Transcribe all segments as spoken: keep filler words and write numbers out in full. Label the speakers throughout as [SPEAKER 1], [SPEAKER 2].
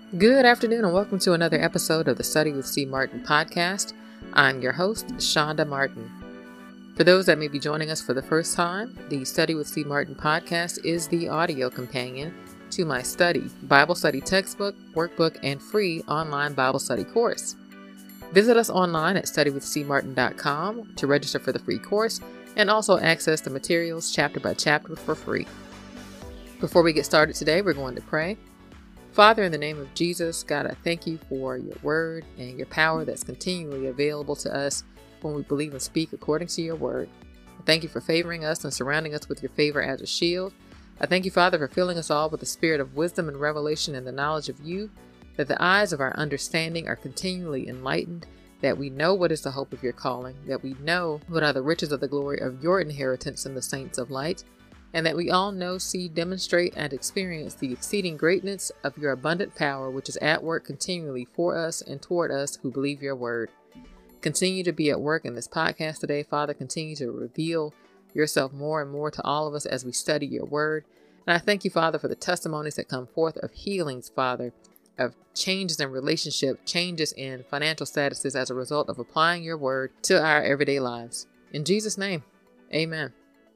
[SPEAKER 1] Good afternoon and welcome to another episode of the Study with C. Martin podcast. I'm your host, Shonda Martin. For those that may be joining us for the first time, the Study with C. Martin podcast is the audio companion to my study, Bible study textbook, workbook, and free online Bible study course. Visit us online at study with c martin dot com to register for the free course and also access the materials chapter by chapter for free. Before we get started today, we're going to pray. Father, in the name of Jesus, God, I thank you for your word and your power that's continually available to us when we believe and speak according to your word. I thank you for favoring us and surrounding us with your favor as a shield. I thank you, Father, for filling us all with the spirit of wisdom and revelation and the knowledge of you, that the eyes of our understanding are continually enlightened, that we know what is the hope of your calling, that we know what are the riches of the glory of your inheritance in the saints of light, and that we all know, see, demonstrate, and experience the exceeding greatness of your abundant power, which is at work continually for us and toward us who believe your word. Continue to be at work in this podcast today, Father. Continue to reveal yourself more and more to all of us as we study your word. And I thank you, Father, for the testimonies that come forth of healings, Father, of changes in relationship, changes in financial statuses as a result of applying your word to our everyday lives. In Jesus' name, amen.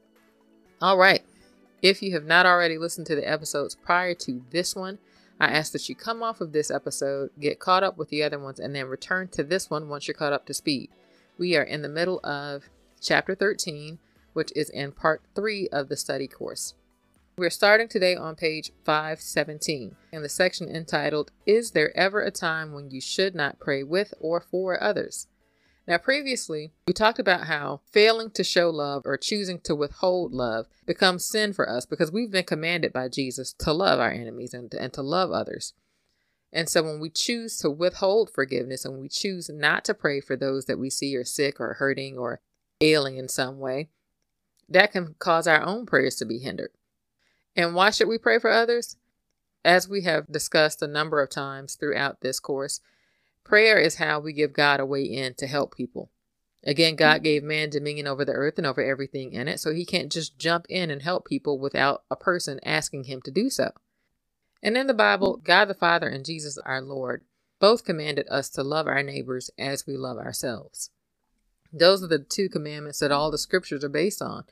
[SPEAKER 1] All right. If you have not already listened to the episodes prior to this one, I ask that you come off of this episode, get caught up with the other ones, and then return to this one once you're caught up to speed. We are in the middle of chapter thirteen, which is in part three of the study course. We're starting today on page five seventeen in the section entitled, Is There Ever a Time When You Should Not Pray With or For Others? Now, previously, we talked about how failing to show love or choosing to withhold love becomes sin for us because we've been commanded by Jesus to love our enemies and to, and to love others. And so when we choose to withhold forgiveness and we choose not to pray for those that we see are sick or hurting or ailing in some way, that can cause our own prayers to be hindered. And why should we pray for others? As we have discussed a number of times throughout this course, prayer is how we give God a way in to help people. Again, God gave man dominion over the earth and over everything in it, so he can't just jump in and help people without a person asking him to do so. And in the Bible, God the Father and Jesus our Lord both commanded us to love our neighbors as we love ourselves. Those are the two commandments that all the scriptures are based on.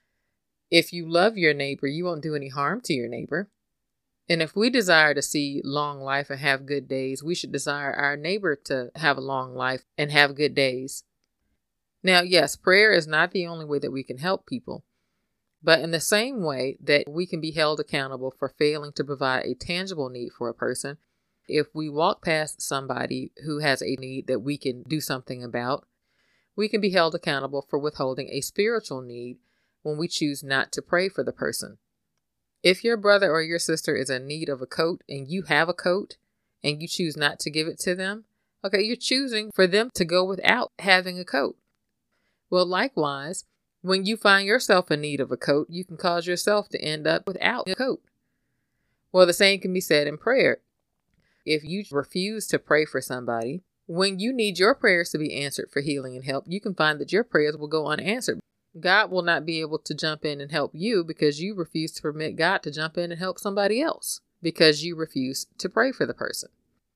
[SPEAKER 1] If you love your neighbor, you won't do any harm to your neighbor. And if we desire to see long life and have good days, we should desire our neighbor to have a long life and have good days. Now, yes, prayer is not the only way that we can help people. But in the same way that we can be held accountable for failing to provide a tangible need for a person, if we walk past somebody who has a need that we can do something about, we can be held accountable for withholding a spiritual need when we choose not to pray for the person. If your brother or your sister is in need of a coat and you have a coat and you choose not to give it to them, okay, you're choosing for them to go without having a coat. Well, likewise, when you find yourself in need of a coat, you can cause yourself to end up without a coat. Well, the same can be said in prayer. If you refuse to pray for somebody, when you need your prayers to be answered for healing and help, you can find that your prayers will go unanswered. God will not be able to jump in and help you because you refuse to permit God to jump in and help somebody else because you refuse to pray for the person.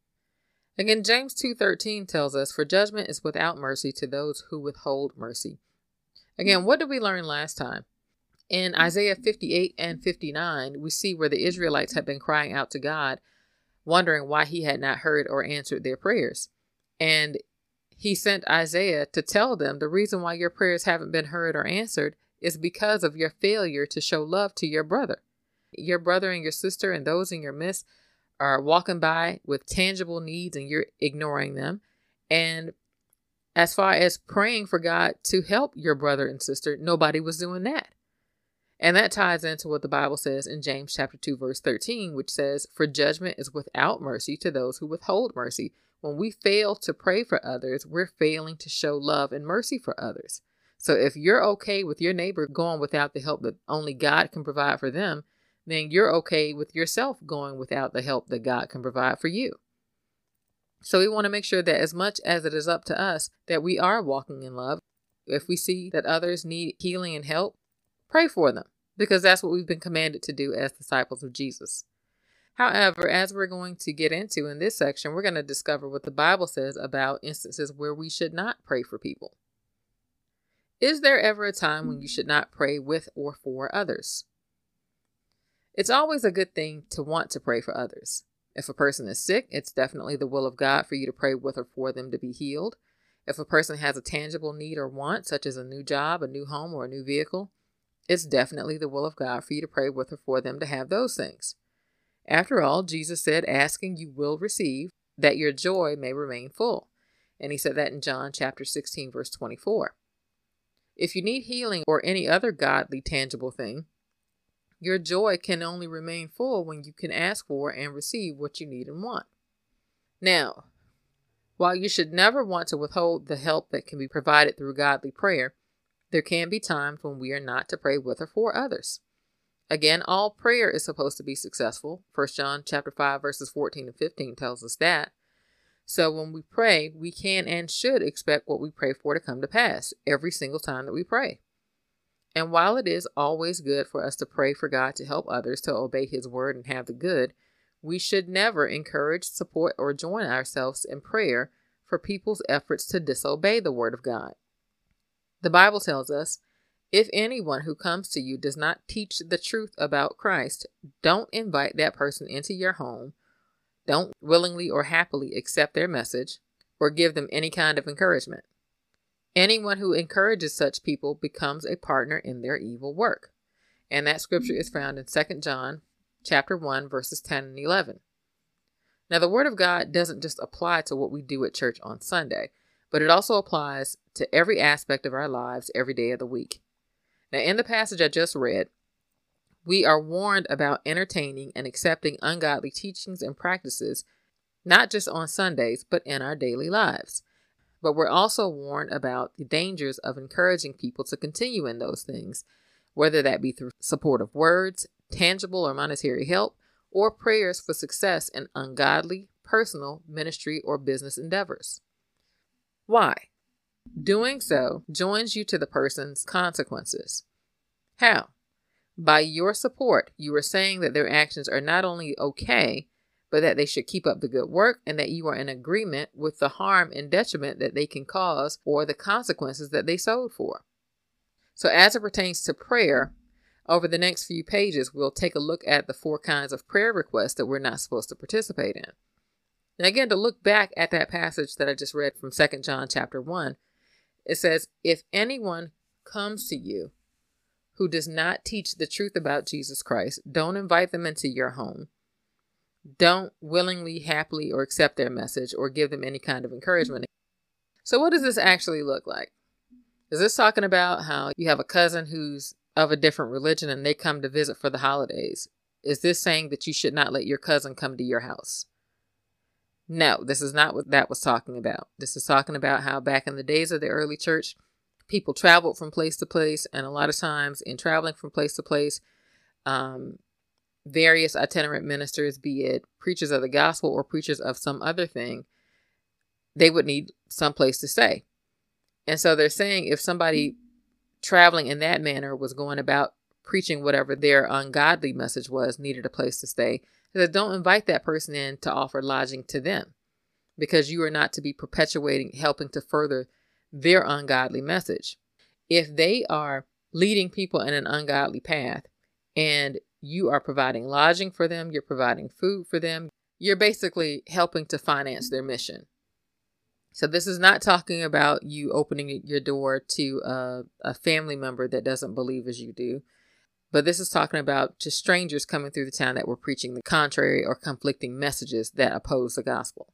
[SPEAKER 1] Again, James two thirteen tells us, for judgment is without mercy to those who withhold mercy. Again, what did we learn last time? In Isaiah fifty-eight and fifty-nine, we see where the Israelites had been crying out to God, wondering why he had not heard or answered their prayers. And he sent Isaiah to tell them the reason why your prayers haven't been heard or answered is because of your failure to show love to your brother. Your brother and your sister and those in your midst are walking by with tangible needs and you're ignoring them. And as far as praying for God to help your brother and sister, nobody was doing that. And that ties into what the Bible says in James chapter two, verse thirteen, which says, for judgment is without mercy to those who withhold mercy. When we fail to pray for others, we're failing to show love and mercy for others. So if you're okay with your neighbor going without the help that only God can provide for them, then you're okay with yourself going without the help that God can provide for you. So we want to make sure that as much as it is up to us, that we are walking in love. If we see that others need healing and help, pray for them, because that's what we've been commanded to do as disciples of Jesus. However, as we're going to get into in this section, we're going to discover what the Bible says about instances where we should not pray for people. Is there ever a time when you should not pray with or for others? It's always a good thing to want to pray for others. If a person is sick, it's definitely the will of God for you to pray with or for them to be healed. If a person has a tangible need or want, such as a new job, a new home, or a new vehicle, it's definitely the will of God for you to pray with or for them to have those things. After all, Jesus said, asking you will receive, that your joy may remain full. And he said that in John chapter sixteen, verse twenty-four. If you need healing or any other godly, tangible thing, your joy can only remain full when you can ask for and receive what you need and want. Now, while you should never want to withhold the help that can be provided through godly prayer, there can be times when we are not to pray with or for others. Again, all prayer is supposed to be successful. First John chapter five, verses fourteen and fifteen tells us that. So when we pray, we can and should expect what we pray for to come to pass every single time that we pray. And while it is always good for us to pray for God to help others to obey his word and have the good, we should never encourage, support, or join ourselves in prayer for people's efforts to disobey the word of God. The Bible tells us, if anyone who comes to you does not teach the truth about Christ, don't invite that person into your home. Don't willingly or happily accept their message or give them any kind of encouragement. Anyone who encourages such people becomes a partner in their evil work. And that scripture is found in Second John chapter one, verses ten and eleven. Now, the word of God doesn't just apply to what we do at church on Sunday, but it also applies to every aspect of our lives every day of the week. Now, in the passage I just read, we are warned about entertaining and accepting ungodly teachings and practices, not just on Sundays, but in our daily lives. But we're also warned about the dangers of encouraging people to continue in those things, whether that be through supportive words, tangible or monetary help, or prayers for success in ungodly, personal, ministry, or business endeavors. Why? Doing so joins you to the person's consequences. How? By your support, you are saying that their actions are not only okay, but that they should keep up the good work and that you are in agreement with the harm and detriment that they can cause or the consequences that they sowed for. So as it pertains to prayer, over the next few pages, we'll take a look at the four kinds of prayer requests that we're not supposed to participate in. And again, to look back at that passage that I just read from Second John chapter one, it says, if anyone comes to you who does not teach the truth about Jesus Christ, don't invite them into your home. Don't willingly, happily, or accept their message or give them any kind of encouragement. So what does this actually look like? Is this talking about how you have a cousin who's of a different religion and they come to visit for the holidays? Is this saying that you should not let your cousin come to your house? No, this is not what that was talking about. This is talking about how back in the days of the early church, people traveled from place to place. And a lot of times in traveling from place to place, um, various itinerant ministers, be it preachers of the gospel or preachers of some other thing, they would need some place to stay. And so they're saying if somebody traveling in that manner was going about preaching whatever their ungodly message was, needed a place to stay, that don't invite that person in to offer lodging to them, because you are not to be perpetuating, helping to further their ungodly message. If they are leading people in an ungodly path and you are providing lodging for them, you're providing food for them, you're basically helping to finance their mission. So this is not talking about you opening your door to a, a family member that doesn't believe as you do. But this is talking about just strangers coming through the town that were preaching the contrary or conflicting messages that oppose the gospel.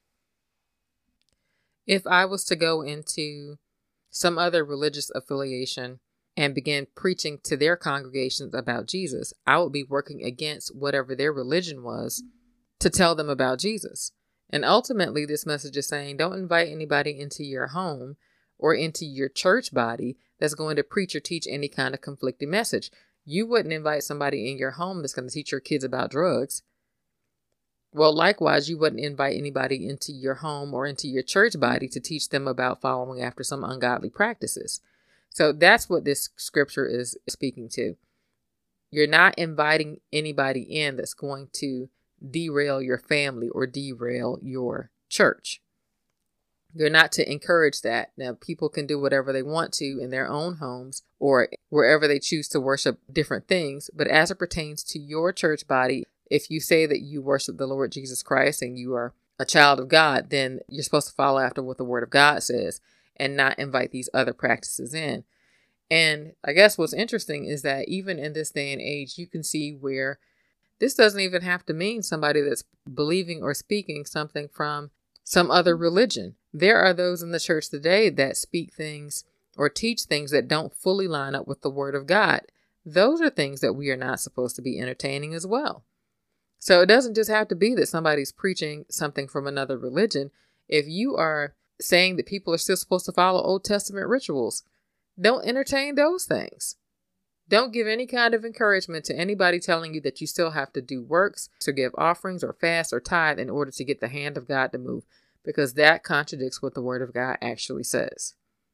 [SPEAKER 1] If I was to go into some other religious affiliation and begin preaching to their congregations about Jesus, I would be working against whatever their religion was to tell them about Jesus. And ultimately, this message is saying, don't invite anybody into your home or into your church body that's going to preach or teach any kind of conflicting message. You wouldn't invite somebody in your home that's going to teach your kids about drugs. Well, likewise, you wouldn't invite anybody into your home or into your church body to teach them about following after some ungodly practices. So that's what this scripture is speaking to. You're not inviting anybody in that's going to derail your family or derail your church. They're not to encourage that. Now, people can do whatever they want to in their own homes or wherever they choose to worship different things. But as it pertains to your church body, if you say that you worship the Lord Jesus Christ and you are a child of God, then you're supposed to follow after what the Word of God says and not invite these other practices in. And I guess what's interesting is that even in this day and age, you can see where this doesn't even have to mean somebody that's believing or speaking something from some other religion. There are those in the church today that speak things or teach things that don't fully line up with the Word of God. Those are things that we are not supposed to be entertaining as well. So it doesn't just have to be that somebody's preaching something from another religion. If you are saying that people are still supposed to follow Old Testament rituals, don't entertain those things. Don't give any kind of encouragement to anybody telling you that you still have to do works or give offerings or fast or tithe in order to get the hand of God to move, because that contradicts what the Word of God actually says.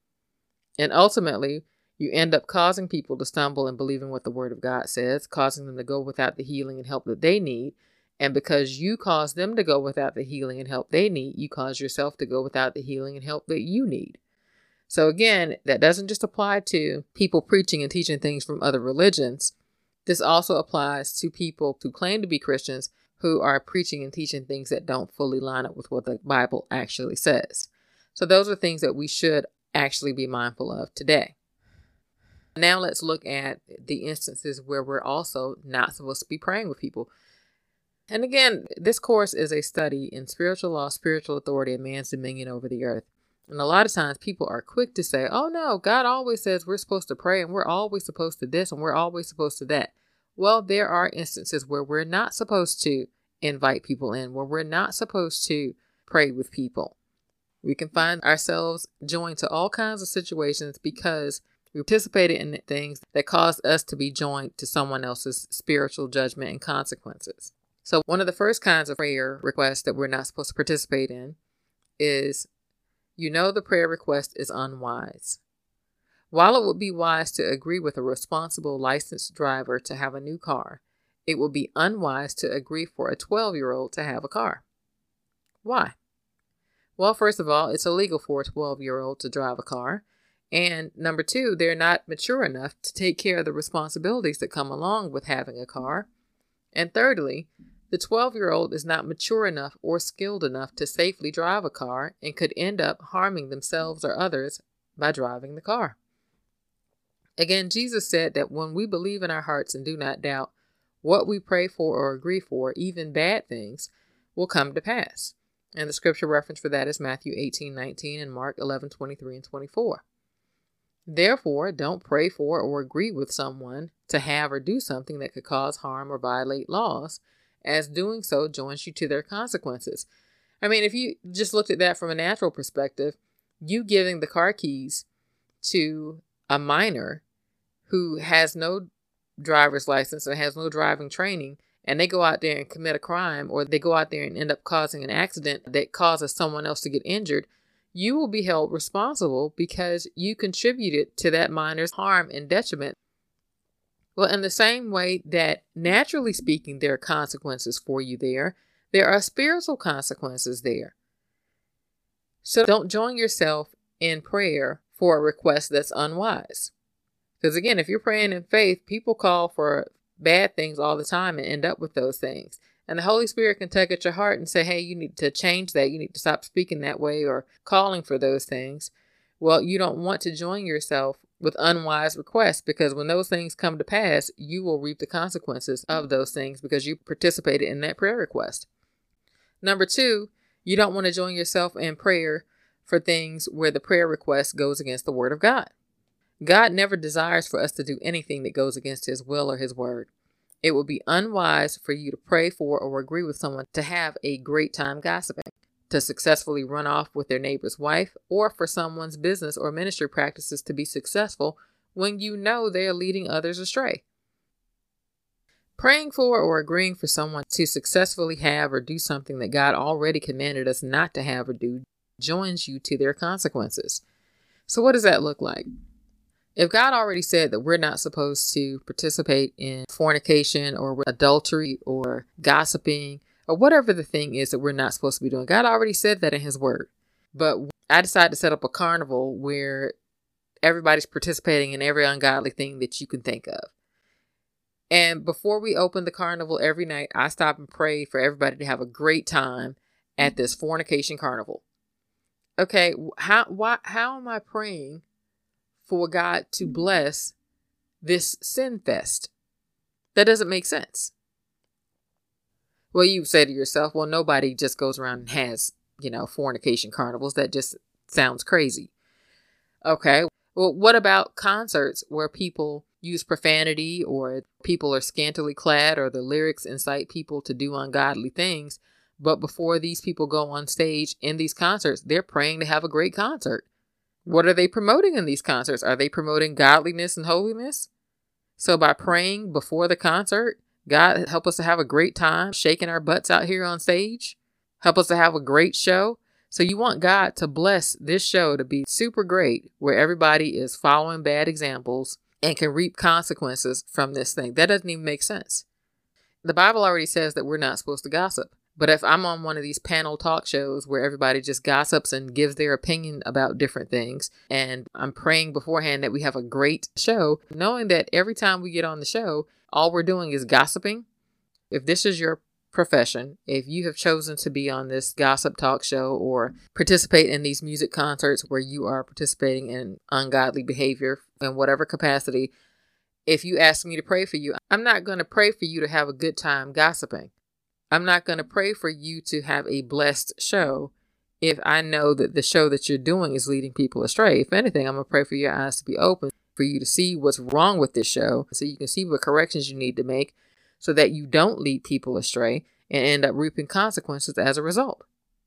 [SPEAKER 1] And ultimately, you end up causing people to stumble in believing what the Word of God says, causing them to go without the healing and help that they need. And because you cause them to go without the healing and help they need, you cause yourself to go without the healing and help that you need. So again, that doesn't just apply to people preaching and teaching things from other religions. This also applies to people who claim to be Christians who are preaching and teaching things that don't fully line up with what the Bible actually says. So those are things that we should actually be mindful of today. Now let's look at the instances where we're also not supposed to be praying with people. And again, this course is a study in spiritual law, spiritual authority, and man's dominion over the earth. And a lot of times people are quick to say, oh no, God always says we're supposed to pray and we're always supposed to this and we're always supposed to that. Well, there are instances where we're not supposed to invite people in, where we're not supposed to pray with people. We can find ourselves joined to all kinds of situations because we participated in things that caused us to be joined to someone else's spiritual judgment and consequences. So one of the first kinds of prayer requests that we're not supposed to participate in is, you know, the prayer request is unwise. While it would be wise to agree with a responsible licensed driver to have a new car, it would be unwise to agree for a twelve-year-old to have a car. Why? Well, first of all, it's illegal for a twelve-year-old to drive a car. And number two, they're not mature enough to take care of the responsibilities that come along with having a car. And thirdly, the twelve-year-old is not mature enough or skilled enough to safely drive a car and could end up harming themselves or others by driving the car. Again, Jesus said that when we believe in our hearts and do not doubt, what we pray for or agree for, even bad things, will come to pass. And the scripture reference for that is Matthew eighteen nineteen and Mark eleven twenty-three and twenty-four. Therefore, don't pray for or agree with someone to have or do something that could cause harm or violate laws, as doing so joins you to their consequences. I mean, if you just looked at that from a natural perspective, you giving the car keys to a minor who has no driver's license or has no driving training, and they go out there and commit a crime, or they go out there and end up causing an accident that causes someone else to get injured, you will be held responsible because you contributed to that minor's harm and detriment. Well, in the same way that, naturally speaking, there are consequences for you there, there are spiritual consequences there. So don't join yourself in prayer for a request that's unwise. Because again, if you're praying in faith, people call for bad things all the time and end up with those things. And the Holy Spirit can tug at your heart and say, hey, you need to change that. You need to stop speaking that way or calling for those things. Well, you don't want to join yourself with unwise requests, because when those things come to pass, you will reap the consequences of those things because you participated in that prayer request. Number two, you don't want to join yourself in prayer for things where the prayer request goes against the Word of God. God never desires for us to do anything that goes against His will or His word. It would be unwise for you to pray for or agree with someone to have a great time gossiping, to successfully run off with their neighbor's wife, or for someone's business or ministry practices to be successful when you know they are leading others astray. Praying for or agreeing for someone to successfully have or do something that God already commanded us not to have or do joins you to their consequences. So what does that look like? If God already said that we're not supposed to participate in fornication or adultery or gossiping or whatever the thing is that we're not supposed to be doing. God already said that in his word. But I decided to set up a carnival where everybody's participating in every ungodly thing that you can think of. And before we opened the carnival every night, I stopped and prayed for everybody to have a great time at this fornication carnival. Okay, how why how am I praying for God to bless this sin fest? That doesn't make sense. Well, you say to yourself, well, nobody just goes around and has, you know, fornication carnivals. That just sounds crazy. Okay, well, what about concerts where people use profanity or people are scantily clad or the lyrics incite people to do ungodly things? But before these people go on stage in these concerts, they're praying to have a great concert. What are they promoting in these concerts? Are they promoting godliness and holiness? So by praying before the concert, God, help us to have a great time shaking our butts out here on stage. Help us to have a great show. So you want God to bless this show to be super great, where everybody is following bad examples and can reap consequences from this thing. That doesn't even make sense. The Bible already says that we're not supposed to gossip. But if I'm on one of these panel talk shows where everybody just gossips and gives their opinion about different things, and I'm praying beforehand that we have a great show, knowing that every time we get on the show, all we're doing is gossiping. If this is your profession, if you have chosen to be on this gossip talk show or participate in these music concerts where you are participating in ungodly behavior in whatever capacity, if you ask me to pray for you, I'm not going to pray for you to have a good time gossiping. I'm not going to pray for you to have a blessed show if I know that the show that you're doing is leading people astray. If anything, I'm going to pray for your eyes to be open, for you to see what's wrong with this show, so you can see what corrections you need to make so that you don't lead people astray and end up reaping consequences as a result.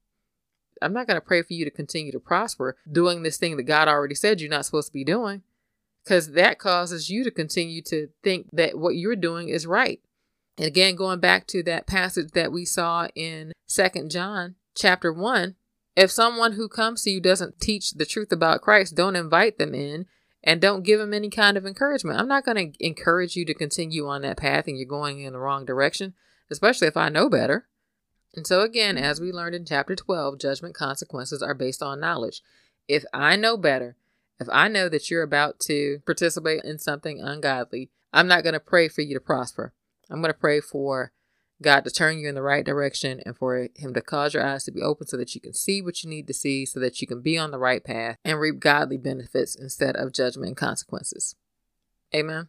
[SPEAKER 1] I'm not going to pray for you to continue to prosper doing this thing that God already said you're not supposed to be doing, because that causes you to continue to think that what you're doing is right. And again, going back to that passage that we saw in Second John chapter one, if someone who comes to you doesn't teach the truth about Christ, don't invite them in and don't give them any kind of encouragement. I'm not going to encourage you to continue on that path and you're going in the wrong direction, especially if I know better. And so again, as we learned in chapter twelve, judgment consequences are based on knowledge. If I know better, if I know that you're about to participate in something ungodly, I'm not going to pray for you to prosper. I'm going to pray for God to turn you in the right direction and for him to cause your eyes to be open so that you can see what you need to see, so that you can be on the right path and reap godly benefits instead of judgment and consequences. Amen.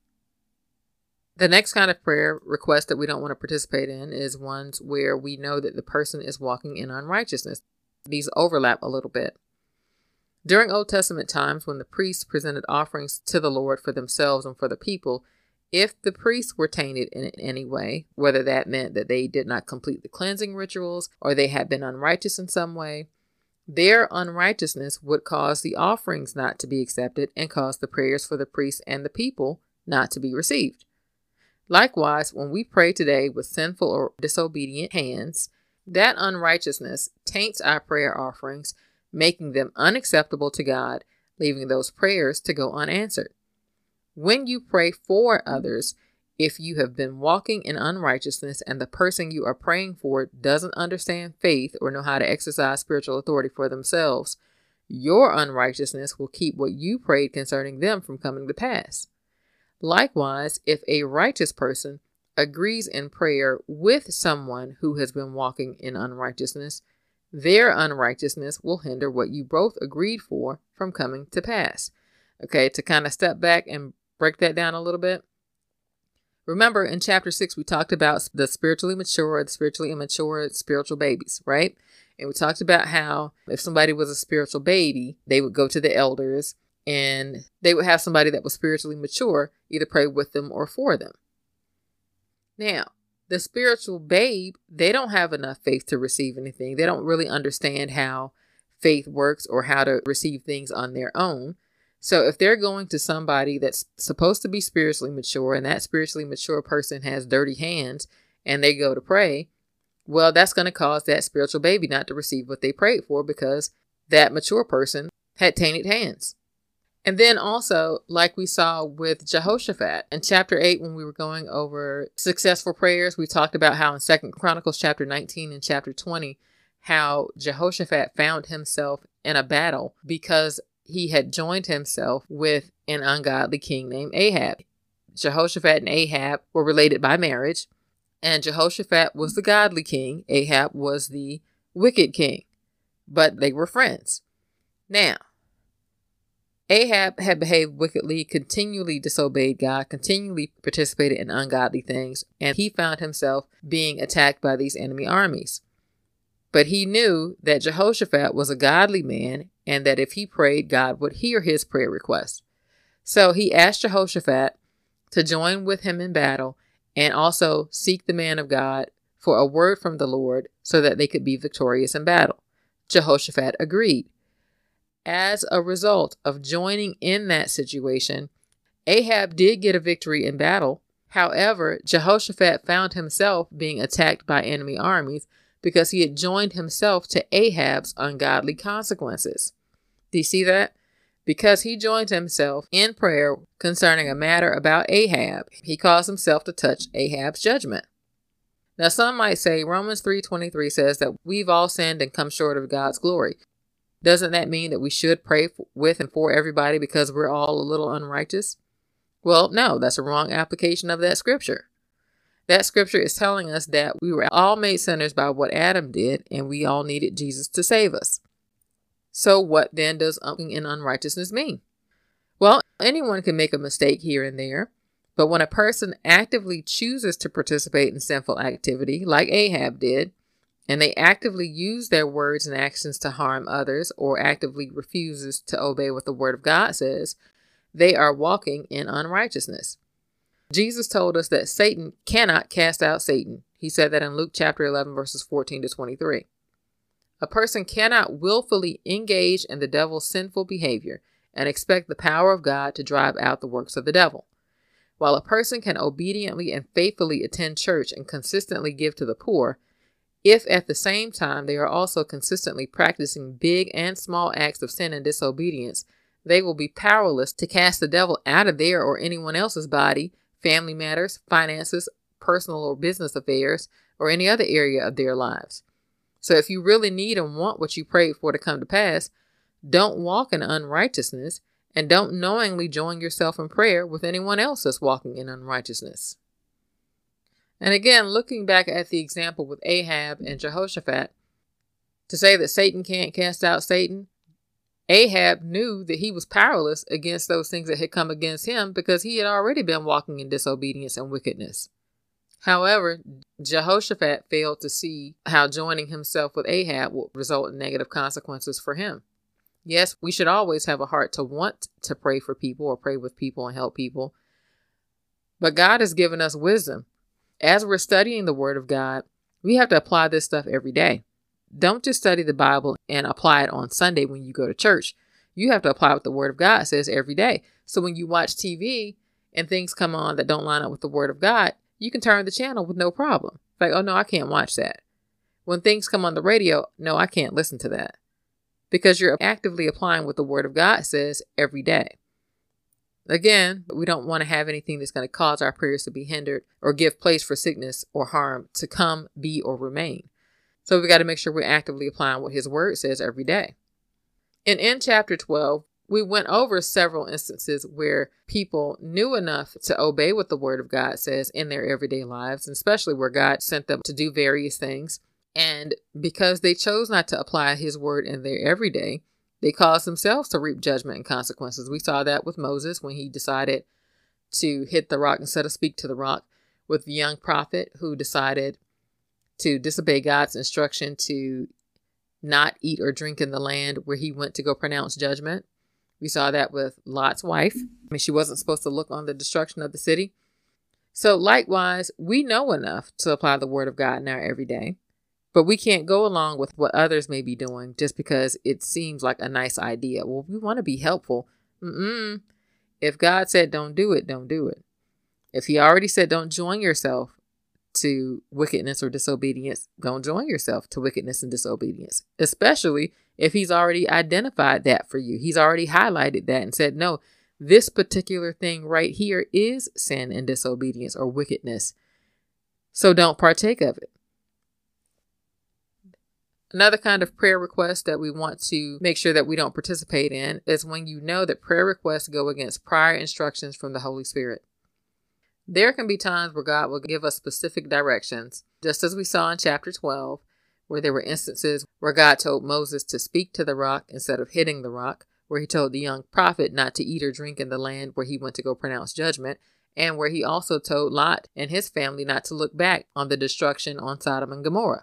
[SPEAKER 1] The next kind of prayer request that we don't want to participate in is ones where we know that the person is walking in unrighteousness. These overlap a little bit. During Old Testament times, when the priests presented offerings to the Lord for themselves and for the people, if the priests were tainted in any way, whether that meant that they did not complete the cleansing rituals or they had been unrighteous in some way, their unrighteousness would cause the offerings not to be accepted and cause the prayers for the priests and the people not to be received. Likewise, when we pray today with sinful or disobedient hands, that unrighteousness taints our prayer offerings, making them unacceptable to God, leaving those prayers to go unanswered. When you pray for others, if you have been walking in unrighteousness and the person you are praying for doesn't understand faith or know how to exercise spiritual authority for themselves, your unrighteousness will keep what you prayed concerning them from coming to pass. Likewise, if a righteous person agrees in prayer with someone who has been walking in unrighteousness, their unrighteousness will hinder what you both agreed for from coming to pass. Okay, to kind of step back and break that down a little bit. Remember, in chapter six, we talked about the spiritually mature, the spiritually immature, spiritual babies, right? And we talked about how if somebody was a spiritual baby, they would go to the elders and they would have somebody that was spiritually mature either pray with them or for them. Now, the spiritual babe, they don't have enough faith to receive anything. They don't really understand how faith works or how to receive things on their own. So if they're going to somebody that's supposed to be spiritually mature and that spiritually mature person has dirty hands and they go to pray, well, that's going to cause that spiritual baby not to receive what they prayed for because that mature person had tainted hands. And then also, like we saw with Jehoshaphat in chapter eight, when we were going over successful prayers, we talked about how in Second Chronicles chapter nineteen and chapter twenty, how Jehoshaphat found himself in a battle because he had joined himself with an ungodly king named Ahab. Jehoshaphat and Ahab were related by marriage, and Jehoshaphat was the godly king. Ahab was the wicked king, but they were friends. Now, Ahab had behaved wickedly, continually disobeyed God, continually participated in ungodly things, and he found himself being attacked by these enemy armies. But he knew that Jehoshaphat was a godly man and that if he prayed, God would hear his prayer request. So he asked Jehoshaphat to join with him in battle and also seek the man of God for a word from the Lord so that they could be victorious in battle. Jehoshaphat agreed. As a result of joining in that situation, Ahab did get a victory in battle. However, Jehoshaphat found himself being attacked by enemy armies because he had joined himself to Ahab's ungodly consequences. Do you see that? Because he joined himself in prayer concerning a matter about Ahab, he caused himself to touch Ahab's judgment. Now, some might say Romans three twenty-three says that we've all sinned and come short of God's glory. Doesn't that mean that we should pray with and for everybody because we're all a little unrighteous? Well, no, that's a wrong application of that scripture. That scripture is telling us that we were all made sinners by what Adam did, and we all needed Jesus to save us. So what then does walking in unrighteousness mean? Well, anyone can make a mistake here and there, but when a person actively chooses to participate in sinful activity, like Ahab did, and they actively use their words and actions to harm others or actively refuses to obey what the word of God says, they are walking in unrighteousness. Jesus told us that Satan cannot cast out Satan. He said that in Luke chapter eleven, verses fourteen to twenty-three. A person cannot willfully engage in the devil's sinful behavior and expect the power of God to drive out the works of the devil. While a person can obediently and faithfully attend church and consistently give to the poor, if at the same time they are also consistently practicing big and small acts of sin and disobedience, they will be powerless to cast the devil out of their or anyone else's body, family matters, finances, personal or business affairs, or any other area of their lives. So if you really need and want what you prayed for to come to pass, don't walk in unrighteousness and don't knowingly join yourself in prayer with anyone else that's walking in unrighteousness. And again, looking back at the example with Ahab and Jehoshaphat, to say that Satan can't cast out Satan, Ahab knew that he was powerless against those things that had come against him because he had already been walking in disobedience and wickedness. However, Jehoshaphat failed to see how joining himself with Ahab would result in negative consequences for him. Yes, we should always have a heart to want to pray for people or pray with people and help people. But God has given us wisdom. As we're studying the Word of God, we have to apply this stuff every day. Don't just study the Bible and apply it on Sunday when you go to church. You have to apply what the Word of God says every day. So when you watch T V and things come on that don't line up with the Word of God, you can turn the channel with no problem. Like, oh no, I can't watch that. When things come on the radio, no, I can't listen to that. Because you're actively applying what the Word of God says every day. Again, we don't want to have anything that's going to cause our prayers to be hindered or give place for sickness or harm to come, be, or remain. So we got to make sure we're actively applying what His Word says every day. And in chapter twelve, we went over several instances where people knew enough to obey what the Word of God says in their everyday lives, and especially where God sent them to do various things. And because they chose not to apply His Word in their everyday, they caused themselves to reap judgment and consequences. We saw that with Moses when he decided to hit the rock instead of speak to the rock, with the young prophet who decided to disobey God's instruction to not eat or drink in the land where he went to go pronounce judgment. We saw that with Lot's wife. I mean, she wasn't supposed to look on the destruction of the city. So likewise, we know enough to apply the Word of God in our everyday. But we can't go along with what others may be doing just because it seems like a nice idea. Well, we want to be helpful. Mm-mm. If God said don't do it, don't do it. If He already said don't join yourself to wickedness or disobedience, don't join yourself to wickedness and disobedience, especially if he's already identified that for you. He's already highlighted that and said, no, this particular thing right here is sin and disobedience or wickedness. So don't partake of it. Another kind of prayer request that we want to make sure that we don't participate in is when you know that prayer requests go against prior instructions from the Holy Spirit. There can be times where God will give us specific directions, just as we saw in chapter twelve, where there were instances where God told Moses to speak to the rock instead of hitting the rock, where he told the young prophet not to eat or drink in the land where he went to go pronounce judgment, and where he also told Lot and his family not to look back on the destruction on Sodom and Gomorrah.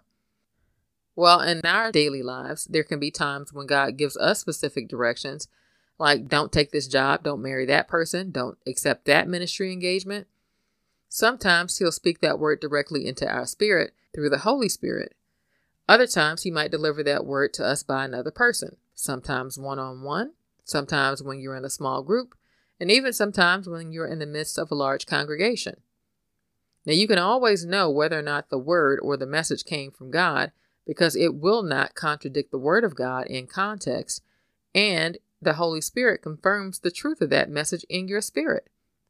[SPEAKER 1] Well, in our daily lives, there can be times when God gives us specific directions, like don't take this job, don't marry that person, don't accept that ministry engagement. Sometimes he'll speak that word directly into our spirit through the Holy Spirit. Other times he might deliver that word to us by another person, sometimes one-on-one, sometimes when you're in a small group, and even sometimes when you're in the midst of a large congregation. Now, you can always know whether or not the word or the message came from God because it will not contradict the word of God in context, and the Holy Spirit confirms the truth of that message in your spirit.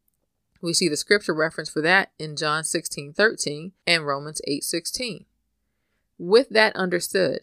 [SPEAKER 1] We see the scripture reference for that in John sixteen thirteen and Romans eight sixteen. With that understood,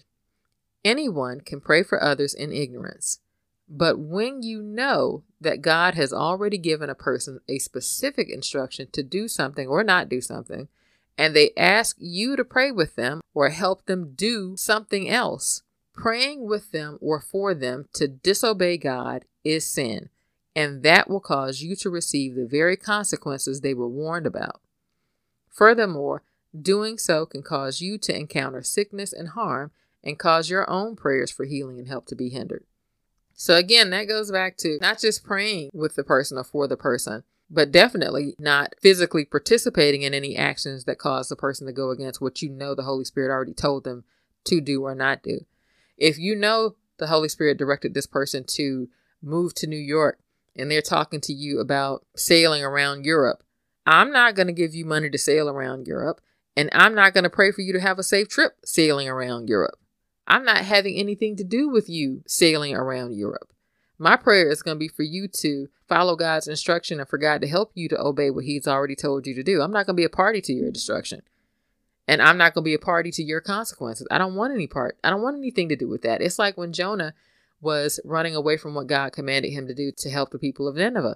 [SPEAKER 1] anyone can pray for others in ignorance. But when you know that God has already given a person a specific instruction to do something or not do something, and they ask you to pray with them or help them do something else, praying with them or for them to disobey God is sin, and that will cause you to receive the very consequences they were warned about. Furthermore, doing so can cause you to encounter sickness and harm and cause your own prayers for healing and help to be hindered. So again, that goes back to not just praying with the person or for the person, but definitely not physically participating in any actions that cause the person to go against what you know the Holy Spirit already told them to do or not do. If you know the Holy Spirit directed this person to move to New York and they're talking to you about sailing around Europe, I'm not going to give you money to sail around Europe, and I'm not going to pray for you to have a safe trip sailing around Europe. I'm not having anything to do with you sailing around Europe. My prayer is going to be for you to follow God's instruction and for God to help you to obey what he's already told you to do. I'm not going to be a party to your destruction. And I'm not going to be a party to your consequences. I don't want any part. I don't want anything to do with that. It's like when Jonah was running away from what God commanded him to do to help the people of Nineveh.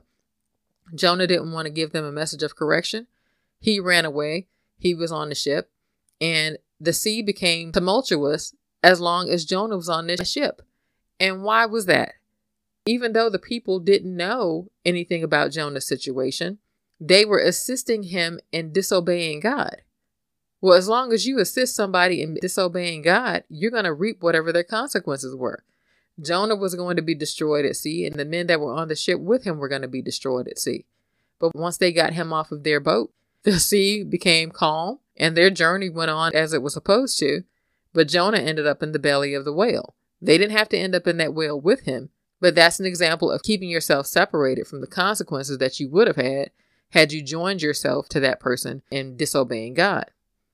[SPEAKER 1] Jonah didn't want to give them a message of correction. He ran away. He was on the ship, and the sea became tumultuous as long as Jonah was on this ship. And why was that? Even though the people didn't know anything about Jonah's situation, they were assisting him in disobeying God. Well, as long as you assist somebody in disobeying God, you're going to reap whatever their consequences were. Jonah was going to be destroyed at sea, and the men that were on the ship with him were going to be destroyed at sea. But once they got him off of their boat, the sea became calm and their journey went on as it was supposed to. But Jonah ended up in the belly of the whale. They didn't have to end up in that whale with him. But that's an example of keeping yourself separated from the consequences that you would have had had you joined yourself to that person in disobeying God.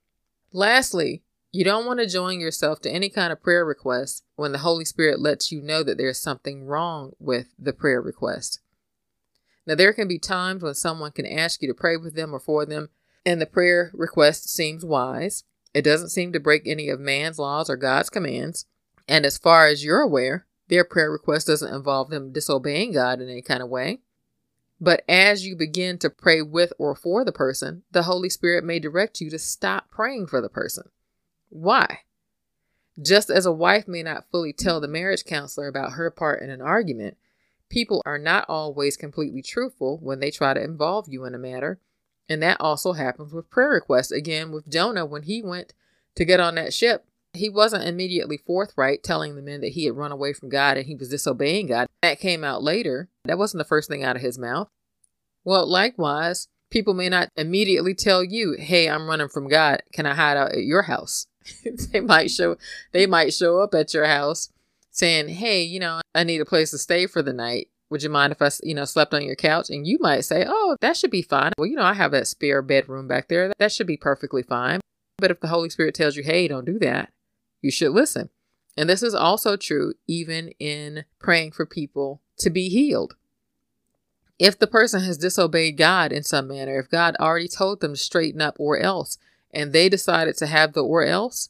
[SPEAKER 1] Lastly, you don't want to join yourself to any kind of prayer request when the Holy Spirit lets you know that there's something wrong with the prayer request. Now, there can be times when someone can ask you to pray with them or for them, and the prayer request seems wise. It doesn't seem to break any of man's laws or God's commands. And as far as you're aware, their prayer request doesn't involve them disobeying God in any kind of way. But as you begin to pray with or for the person, the Holy Spirit may direct you to stop praying for the person. Why? Just as a wife may not fully tell the marriage counselor about her part in an argument, people are not always completely truthful when they try to involve you in a matter. And that also happens with prayer requests. Again, with Jonah, when he went to get on that ship, he wasn't immediately forthright telling the men that he had run away from God and he was disobeying God. That came out later. That wasn't the first thing out of his mouth. Well, likewise, people may not immediately tell you, hey, I'm running from God. Can I hide out at your house? they might show, they might show up at your house saying, hey, you know, I need a place to stay for the night. Would you mind if I, you know, slept on your couch? And you might say, oh, that should be fine. Well, you know, I have that spare bedroom back there. That should be perfectly fine. But if the Holy Spirit tells you, hey, don't do that, you should listen. And this is also true even in praying for people to be healed. If the person has disobeyed God in some manner, if God already told them to straighten up or else, and they decided to have the or else,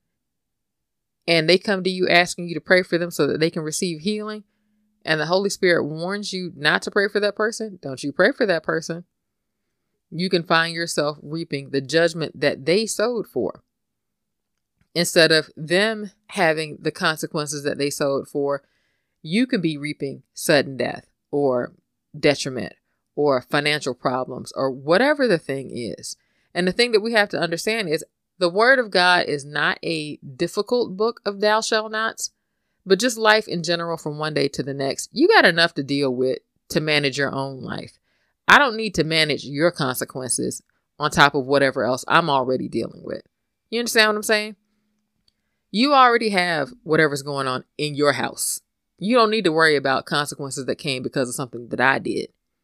[SPEAKER 1] and they come to you asking you to pray for them so that they can receive healing, and the Holy Spirit warns you not to pray for that person, don't you pray for that person. You can find yourself reaping the judgment that they sowed for. Instead of them having the consequences that they sowed for, you can be reaping sudden death or detriment or financial problems or whatever the thing is. And the thing that we have to understand is the Word of God is not a difficult book of thou shalt nots. But just life in general from one day to the next, you got enough to deal with to manage your own life. I don't need to manage your consequences on top of whatever else I'm already dealing with. You understand what I'm saying? You already have whatever's going on in your house. You don't need to worry about consequences that came because of something that I did.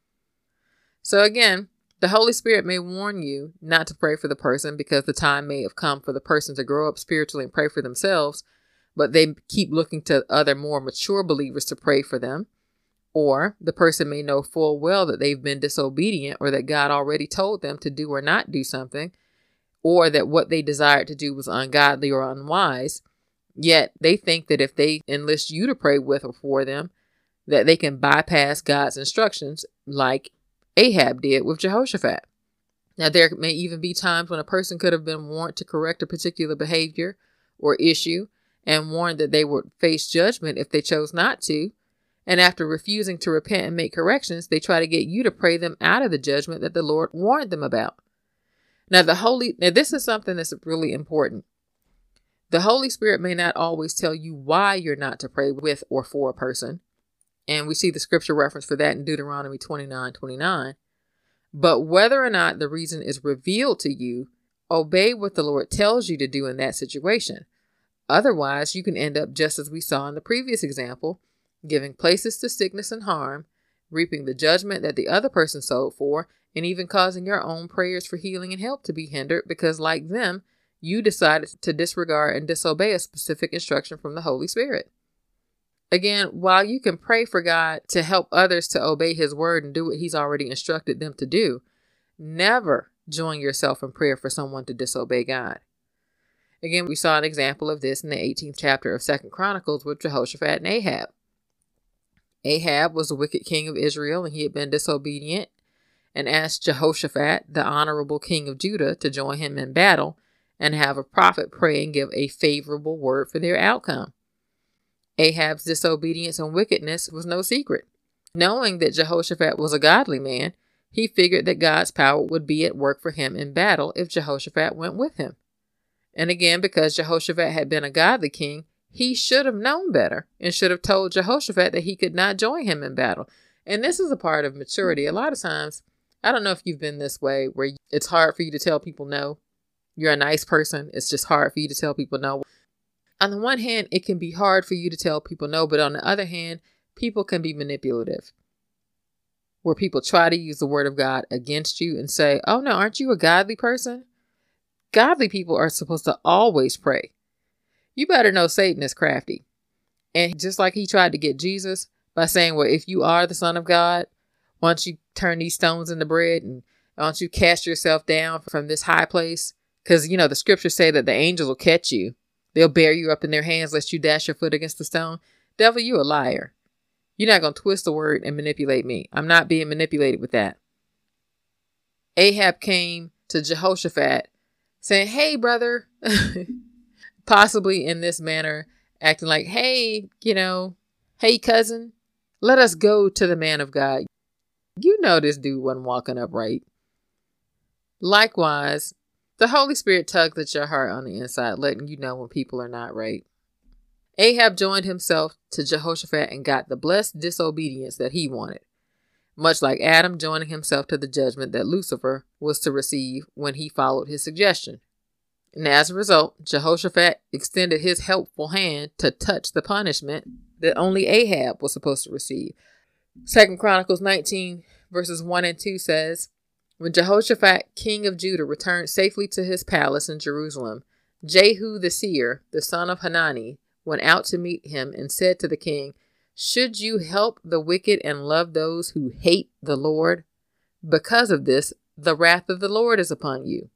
[SPEAKER 1] So again, the Holy Spirit may warn you not to pray for the person because the time may have come for the person to grow up spiritually and pray for themselves. But they keep looking to other more mature believers to pray for them. Or the person may know full well that they've been disobedient or that God already told them to do or not do something, or that what they desired to do was ungodly or unwise. Yet they think that if they enlist you to pray with or for them, that they can bypass God's instructions like Ahab did with Jehoshaphat. Now, there may even be times when a person could have been warned to correct a particular behavior or issue, and warned that they would face judgment if they chose not to. And after refusing to repent and make corrections, they try to get you to pray them out of the judgment that the Lord warned them about. Now, the Holy, now this is something that's really important. The Holy Spirit may not always tell you why you're not to pray with or for a person. And we see the scripture reference for that in Deuteronomy twenty-nine twenty-nine. But whether or not the reason is revealed to you, obey what the Lord tells you to do in that situation. Otherwise, you can end up just as we saw in the previous example, giving places to sickness and harm, reaping the judgment that the other person sowed for, and even causing your own prayers for healing and help to be hindered because, like them, you decided to disregard and disobey a specific instruction from the Holy Spirit. Again, while you can pray for God to help others to obey His word and do what He's already instructed them to do, never join yourself in prayer for someone to disobey God. Again, we saw an example of this in the eighteenth chapter of Second Chronicles with Jehoshaphat and Ahab. Ahab was a wicked king of Israel, and he had been disobedient and asked Jehoshaphat, the honorable king of Judah, to join him in battle and have a prophet pray and give a favorable word for their outcome. Ahab's disobedience and wickedness was no secret. Knowing that Jehoshaphat was a godly man, he figured that God's power would be at work for him in battle if Jehoshaphat went with him. And again, because Jehoshaphat had been a godly king, he should have known better and should have told Jehoshaphat that he could not join him in battle. And this is a part of maturity. A lot of times, I don't know if you've been this way, where it's hard for you to tell people no. You're a nice person. It's just hard for you to tell people no. On the one hand, it can be hard for you to tell people no, but on the other hand, people can be manipulative, where people try to use the word of God against you and say, oh no, aren't you a godly person? Godly people are supposed to always pray. You better know Satan is crafty. And just like he tried to get Jesus by saying, well, if you are the Son of God, why don't you turn these stones into bread, and why don't you cast yourself down from this high place? Because, you know, the scriptures say that the angels will catch you. They'll bear you up in their hands lest you dash your foot against the stone. Devil, you a liar. You're not going to twist the word and manipulate me. I'm not being manipulated with that. Ahab came to Jehoshaphat saying, hey, brother, possibly in this manner, acting like, hey, you know, hey, cousin, let us go to the man of God. You know this dude wasn't walking upright. Likewise, the Holy Spirit tugs at your heart on the inside, letting you know when people are not right. Ahab joined himself to Jehoshaphat and got the blessed disobedience that he wanted, much like Adam joining himself to the judgment that Lucifer was to receive when he followed his suggestion. And as a result, Jehoshaphat extended his helpful hand to touch the punishment that only Ahab was supposed to receive. Second Chronicles nineteen verses one and two says, when Jehoshaphat, king of Judah, returned safely to his palace in Jerusalem, Jehu the seer, the son of Hanani, went out to meet him and said to the king, should you help the wicked and love those who hate the Lord? Because of this, the wrath of the Lord is upon you.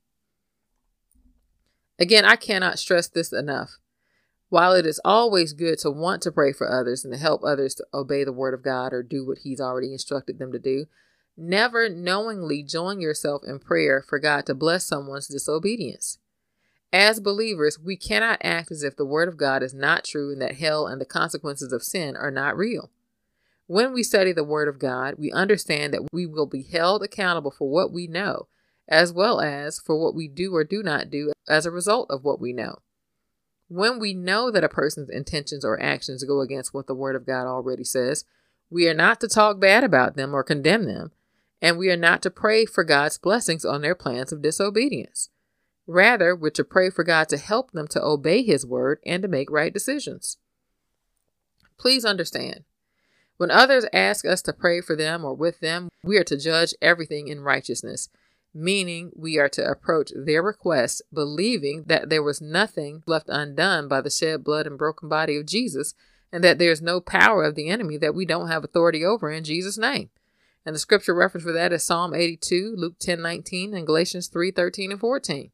[SPEAKER 1] Again, I cannot stress this enough. While it is always good to want to pray for others and to help others to obey the word of God or do what he's already instructed them to do, never knowingly join yourself in prayer for God to bless someone's disobedience. As believers, we cannot act as if the word of God is not true and that hell and the consequences of sin are not real. When we study the word of God, we understand that we will be held accountable for what we know, as well as for what we do or do not do as a result of what we know. When we know that a person's intentions or actions go against what the word of God already says, we are not to talk bad about them or condemn them, and we are not to pray for God's blessings on their plans of disobedience. Rather, we're to pray for God to help them to obey his word and to make right decisions. Please understand, when others ask us to pray for them or with them, we are to judge everything in righteousness, meaning we are to approach their requests believing that there was nothing left undone by the shed blood and broken body of Jesus, and that there is no power of the enemy that we don't have authority over in Jesus' name. And the scripture reference for that is Psalm eighty-two, Luke ten nineteen, and Galatians three thirteen and fourteen.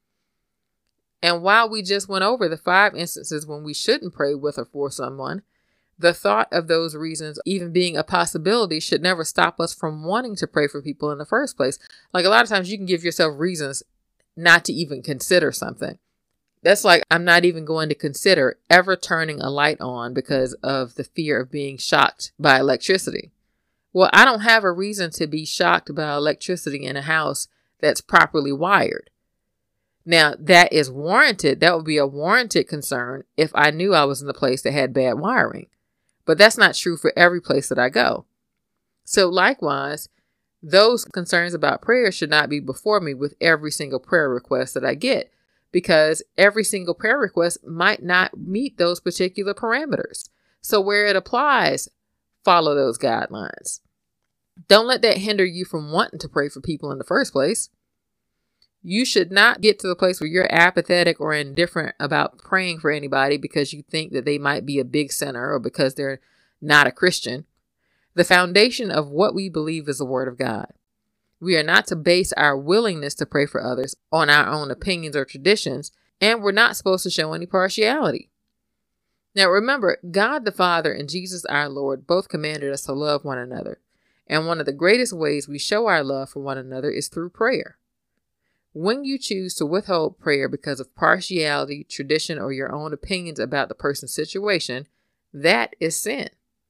[SPEAKER 1] And while we just went over the five instances when we shouldn't pray with or for someone, the thought of those reasons even being a possibility should never stop us from wanting to pray for people in the first place. Like a lot of times you can give yourself reasons not to even consider something. That's like, I'm not even going to consider ever turning a light on because of the fear of being shocked by electricity. Well, I don't have a reason to be shocked by electricity in a house that's properly wired. Now, that is warranted. That would be a warranted concern if I knew I was in a place that had bad wiring. But that's not true for every place that I go. So likewise, those concerns about prayer should not be before me with every single prayer request that I get, because every single prayer request might not meet those particular parameters. So where it applies, follow those guidelines. Don't let that hinder you from wanting to pray for people in the first place. You should not get to the place where you're apathetic or indifferent about praying for anybody because you think that they might be a big sinner or because they're not a Christian. The foundation of what we believe is the word of God. We are not to base our willingness to pray for others on our own opinions or traditions, and we're not supposed to show any partiality. Now remember, God the Father and Jesus our Lord both commanded us to love one another. And one of the greatest ways we show our love for one another is through prayer. When you choose to withhold prayer because of partiality, tradition, or your own opinions about the person's situation, that is sin.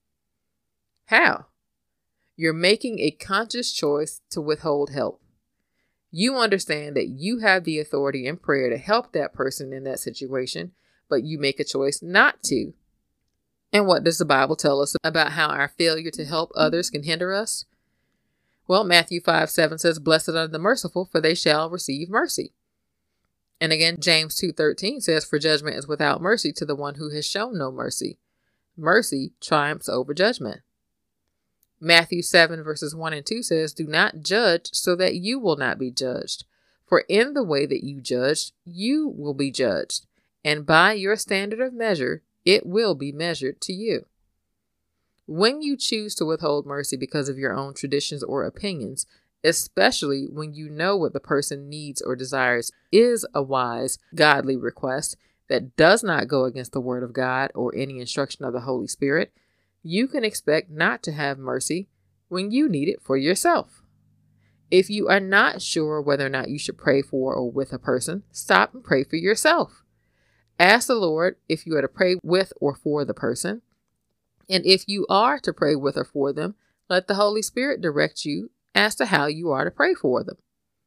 [SPEAKER 1] How? You're making a conscious choice to withhold help. You understand that you have the authority in prayer to help that person in that situation, but you make a choice not to. And what does the Bible tell us about how our failure to help others can hinder us? Well, Matthew five seven says, blessed are the merciful, for they shall receive mercy. And again, James two thirteen says, for judgment is without mercy to the one who has shown no mercy. Mercy triumphs over judgment. Matthew seven verses one and two says, do not judge so that you will not be judged. For in the way that you judged, you will be judged. And by your standard of measure, it will be measured to you. When you choose to withhold mercy because of your own traditions or opinions, especially when you know what the person needs or desires is a wise, godly request that does not go against the word of God or any instruction of the Holy Spirit, you can expect not to have mercy when you need it for yourself. If you are not sure whether or not you should pray for or with a person, stop and pray for yourself. Ask the Lord if you are to pray with or for the person. And if you are to pray with or for them, let the Holy Spirit direct you as to how you are to pray for them.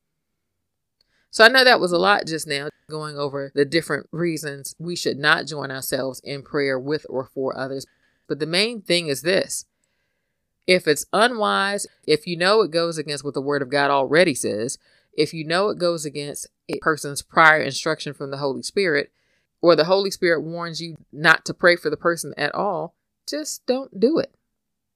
[SPEAKER 1] So I know that was a lot just now, going over the different reasons we should not join ourselves in prayer with or for others. But the main thing is this. If it's unwise, if you know it goes against what the word of God already says, if you know it goes against a person's prior instruction from the Holy Spirit, or the Holy Spirit warns you not to pray for the person at all, just don't do it.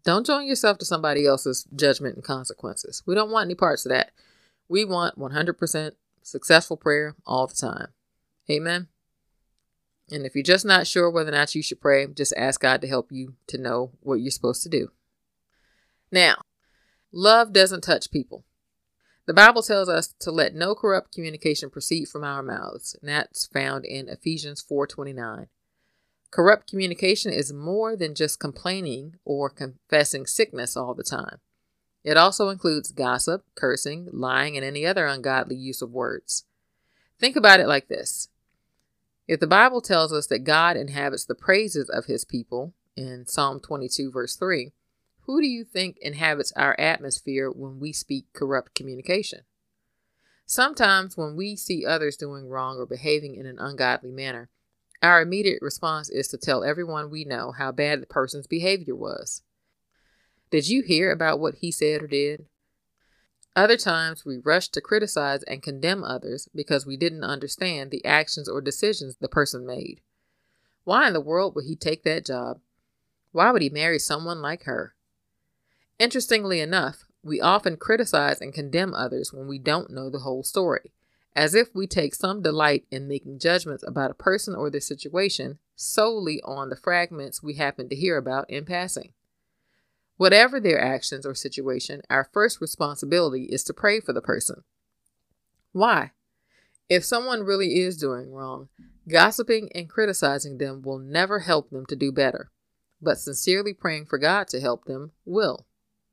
[SPEAKER 1] Don't join yourself to somebody else's judgment and consequences. We don't want any parts of that. We want one hundred percent successful prayer all the time. Amen. And if you're just not sure whether or not you should pray, just ask God to help you to know what you're supposed to do. Now, love doesn't touch people. The Bible tells us to let no corrupt communication proceed from our mouths, and that's found in Ephesians four twenty-nine. Corrupt communication is more than just complaining or confessing sickness all the time. It also includes gossip, cursing, lying, and any other ungodly use of words. Think about it like this. If the Bible tells us that God inhabits the praises of his people in Psalm twenty-two, verse three, who do you think inhabits our atmosphere when we speak corrupt communication? Sometimes when we see others doing wrong or behaving in an ungodly manner, our immediate response is to tell everyone we know how bad the person's behavior was. Did you hear about what he said or did? Other times we rush to criticize and condemn others because we didn't understand the actions or decisions the person made. Why in the world would he take that job? Why would he marry someone like her? Interestingly enough, we often criticize and condemn others when we don't know the whole story, as if we take some delight in making judgments about a person or their situation solely on the fragments we happen to hear about in passing. Whatever their actions or situation, our first responsibility is to pray for the person. Why? If someone really is doing wrong, gossiping and criticizing them will never help them to do better, but sincerely praying for God to help them will.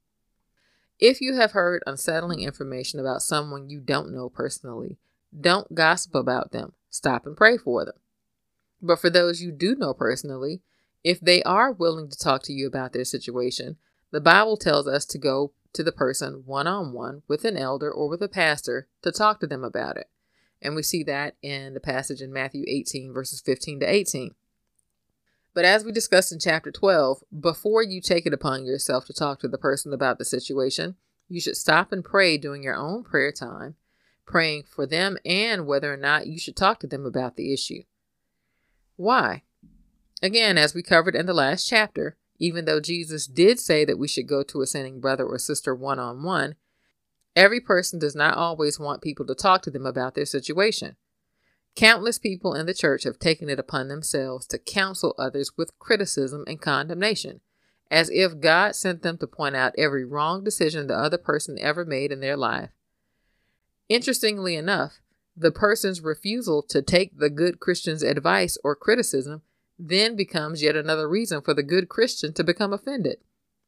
[SPEAKER 1] If you have heard unsettling information about someone you don't know personally, don't gossip about them. Stop and pray for them. But for those you do know personally, if they are willing to talk to you about their situation, the Bible tells us to go to the person one-on-one with an elder or with a pastor to talk to them about it. And we see that in the passage in Matthew eighteen, verses fifteen to eighteen. But as we discussed in chapter twelve, before you take it upon yourself to talk to the person about the situation, you should stop and pray during your own prayer time, praying for them and whether or not you should talk to them about the issue. Why? Again, as we covered in the last chapter, even though Jesus did say that we should go to a sinning brother or sister one-on-one, every person does not always want people to talk to them about their situation. Countless people in the church have taken it upon themselves to counsel others with criticism and condemnation, as if God sent them to point out every wrong decision the other person ever made in their life. Interestingly enough, the person's refusal to take the good Christian's advice or criticism then becomes yet another reason for the good Christian to become offended.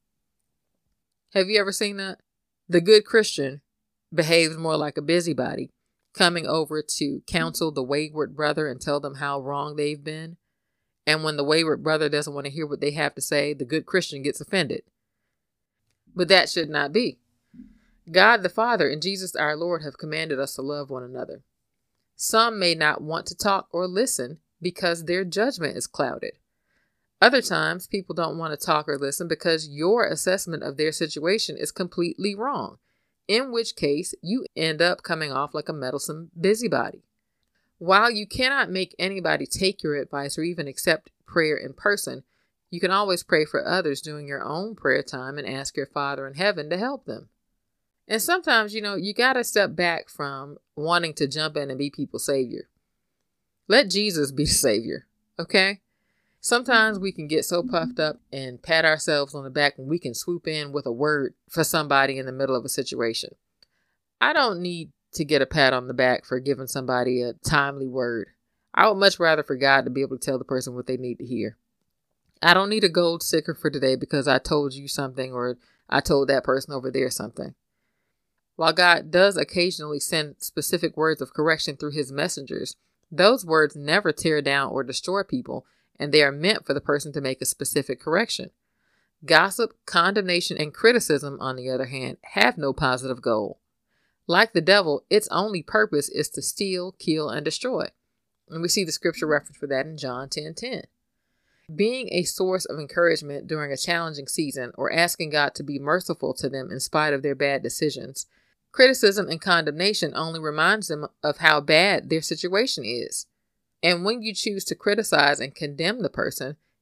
[SPEAKER 1] Have you ever seen that? The good Christian behaves more like a busybody, coming over to counsel the wayward brother and tell them how wrong they've been. And when the wayward brother doesn't want to hear what they have to say, the good Christian gets offended. But that should not be. God the Father and Jesus our Lord have commanded us to love one another. Some may not want to talk or listen because their judgment is clouded. Other times, people don't want to talk or listen because your assessment of their situation is completely wrong, in which case you end up coming off like a meddlesome busybody. While you cannot make anybody take your advice or even accept prayer in person, you can always pray for others during your own prayer time and ask your Father in heaven to help them. And sometimes, you know, you got to step back from wanting to jump in and be people's savior. Let Jesus be the savior, okay? Sometimes we can get so puffed up and pat ourselves on the back when we can swoop in with a word for somebody in the middle of a situation. I don't need to get a pat on the back for giving somebody a timely word. I would much rather for God to be able to tell the person what they need to hear. I don't need a gold sticker for today because I told you something or I told that person over there something. While God does occasionally send specific words of correction through his messengers, those words never tear down or destroy people, and they are meant for the person to make a specific correction. Gossip, condemnation, and criticism, on the other hand, have no positive goal. Like the devil, its only purpose is to steal, kill, and destroy. And we see the scripture reference for that in John ten ten. Being a source of encouragement during a challenging season or asking God to be merciful to them in spite of their bad decisions, criticism and condemnation only reminds them of how bad their situation is. And when you choose to criticize and condemn the person,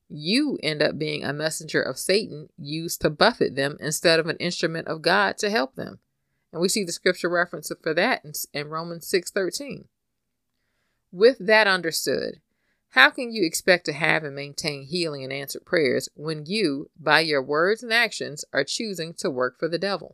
[SPEAKER 1] you end up being a messenger of Satan used to buffet them instead of an instrument of God to help them. And we see the scripture reference for that in, in Romans six thirteen. With that understood, how can you expect to have and maintain healing and answered prayers when you, by your words and actions, are choosing to work for the devil?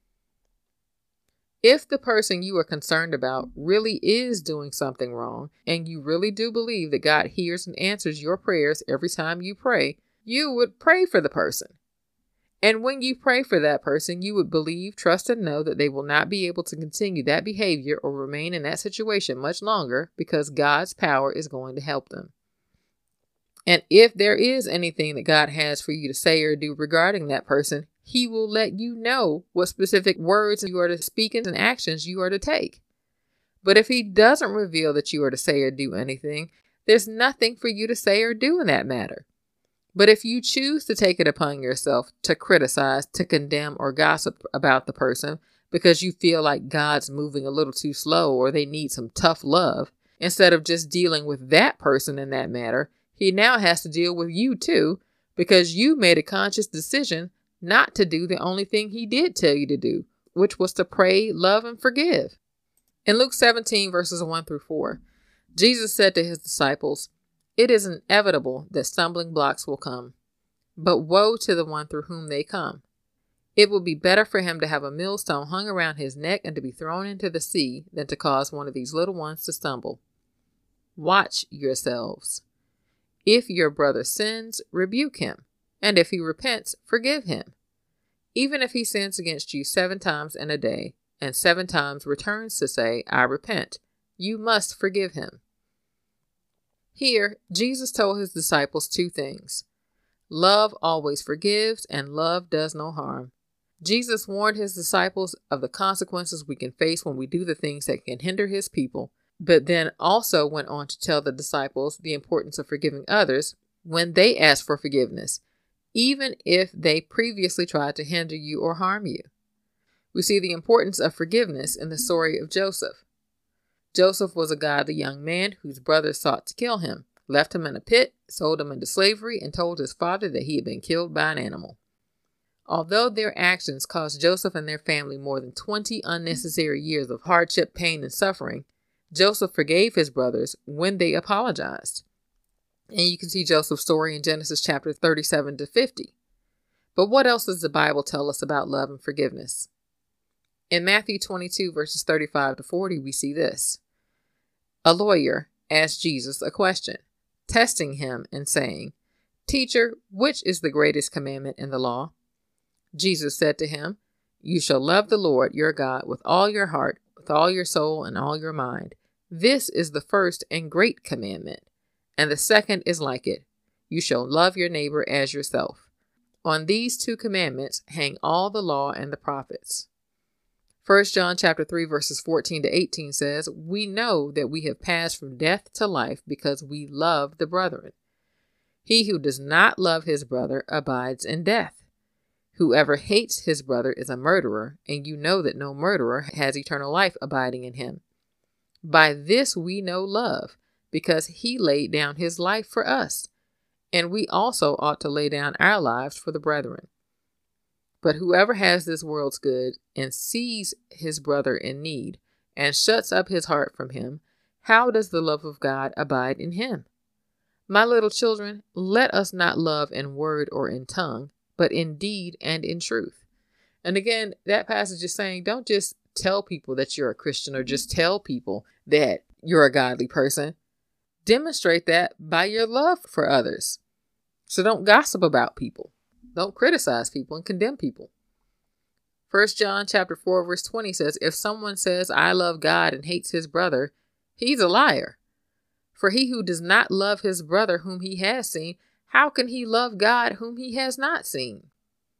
[SPEAKER 1] If the person you are concerned about really is doing something wrong, and you really do believe that God hears and answers your prayers every time you pray, you would pray for the person. And when you pray for that person, you would believe, trust, and know that they will not be able to continue that behavior or remain in that situation much longer because God's power is going to help them. And if there is anything that God has for you to say or do regarding that person, He will let you know what specific words you are to speak and actions you are to take. But if He doesn't reveal that you are to say or do anything, there's nothing for you to say or do in that matter. But if you choose to take it upon yourself to criticize, to condemn, or gossip about the person because you feel like God's moving a little too slow or they need some tough love, instead of just dealing with that person in that matter, He now has to deal with you too because you made a conscious decision not to do the only thing He did tell you to do, which was to pray, love, and forgive. In Luke seventeen, verses one through four, Jesus said to His disciples, "It is inevitable that stumbling blocks will come, but woe to the one through whom they come. It will be better for him to have a millstone hung around his neck and to be thrown into the sea than to cause one of these little ones to stumble. Watch yourselves. If your brother sins, rebuke him, and if he repents, forgive him. Even if he sins against you seven times in a day, and seven times returns to say, 'I repent,' you must forgive him." Here, Jesus told His disciples two things. Love always forgives, and love does no harm. Jesus warned His disciples of the consequences we can face when we do the things that can hinder His people, but then also went on to tell the disciples the importance of forgiving others when they ask for forgiveness, even if they previously tried to hinder you or harm you. We see the importance of forgiveness in the story of Joseph. Joseph was a godly young man whose brothers sought to kill him, left him in a pit, sold him into slavery, and told his father that he had been killed by an animal. Although their actions caused Joseph and their family more than twenty unnecessary years of hardship, pain, and suffering, Joseph forgave his brothers when they apologized. And you can see Joseph's story in Genesis chapter thirty-seven to fifty. But what else does the Bible tell us about love and forgiveness? In Matthew twenty-two, verses thirty-five to forty, we see this. A lawyer asked Jesus a question, testing Him and saying, "Teacher, which is the greatest commandment in the law?" Jesus said to him, "You shall love the Lord your God with all your heart, with all your soul, and all your mind. This is the first and great commandment. And the second is like it. You shall love your neighbor as yourself. On these two commandments hang all the law and the prophets." First John chapter three, verses fourteen to eighteen says, "We know that we have passed from death to life because we love the brethren. He who does not love his brother abides in death. Whoever hates his brother is a murderer, and you know that no murderer has eternal life abiding in him. By this we know love, because He laid down His life for us, and we also ought to lay down our lives for the brethren. But whoever has this world's good and sees his brother in need and shuts up his heart from him, how does the love of God abide in him? My little children, let us not love in word or in tongue, but in deed and in truth." And again, that passage is saying, don't just tell people that you're a Christian or just tell people that you're a godly person. Demonstrate that by your love for others. So don't gossip about people. Don't criticize people and condemn people. First John chapter four, verse twenty says, "If someone says, 'I love God,' and hates his brother, he's a liar. For he who does not love his brother whom he has seen, how can he love God whom he has not seen?"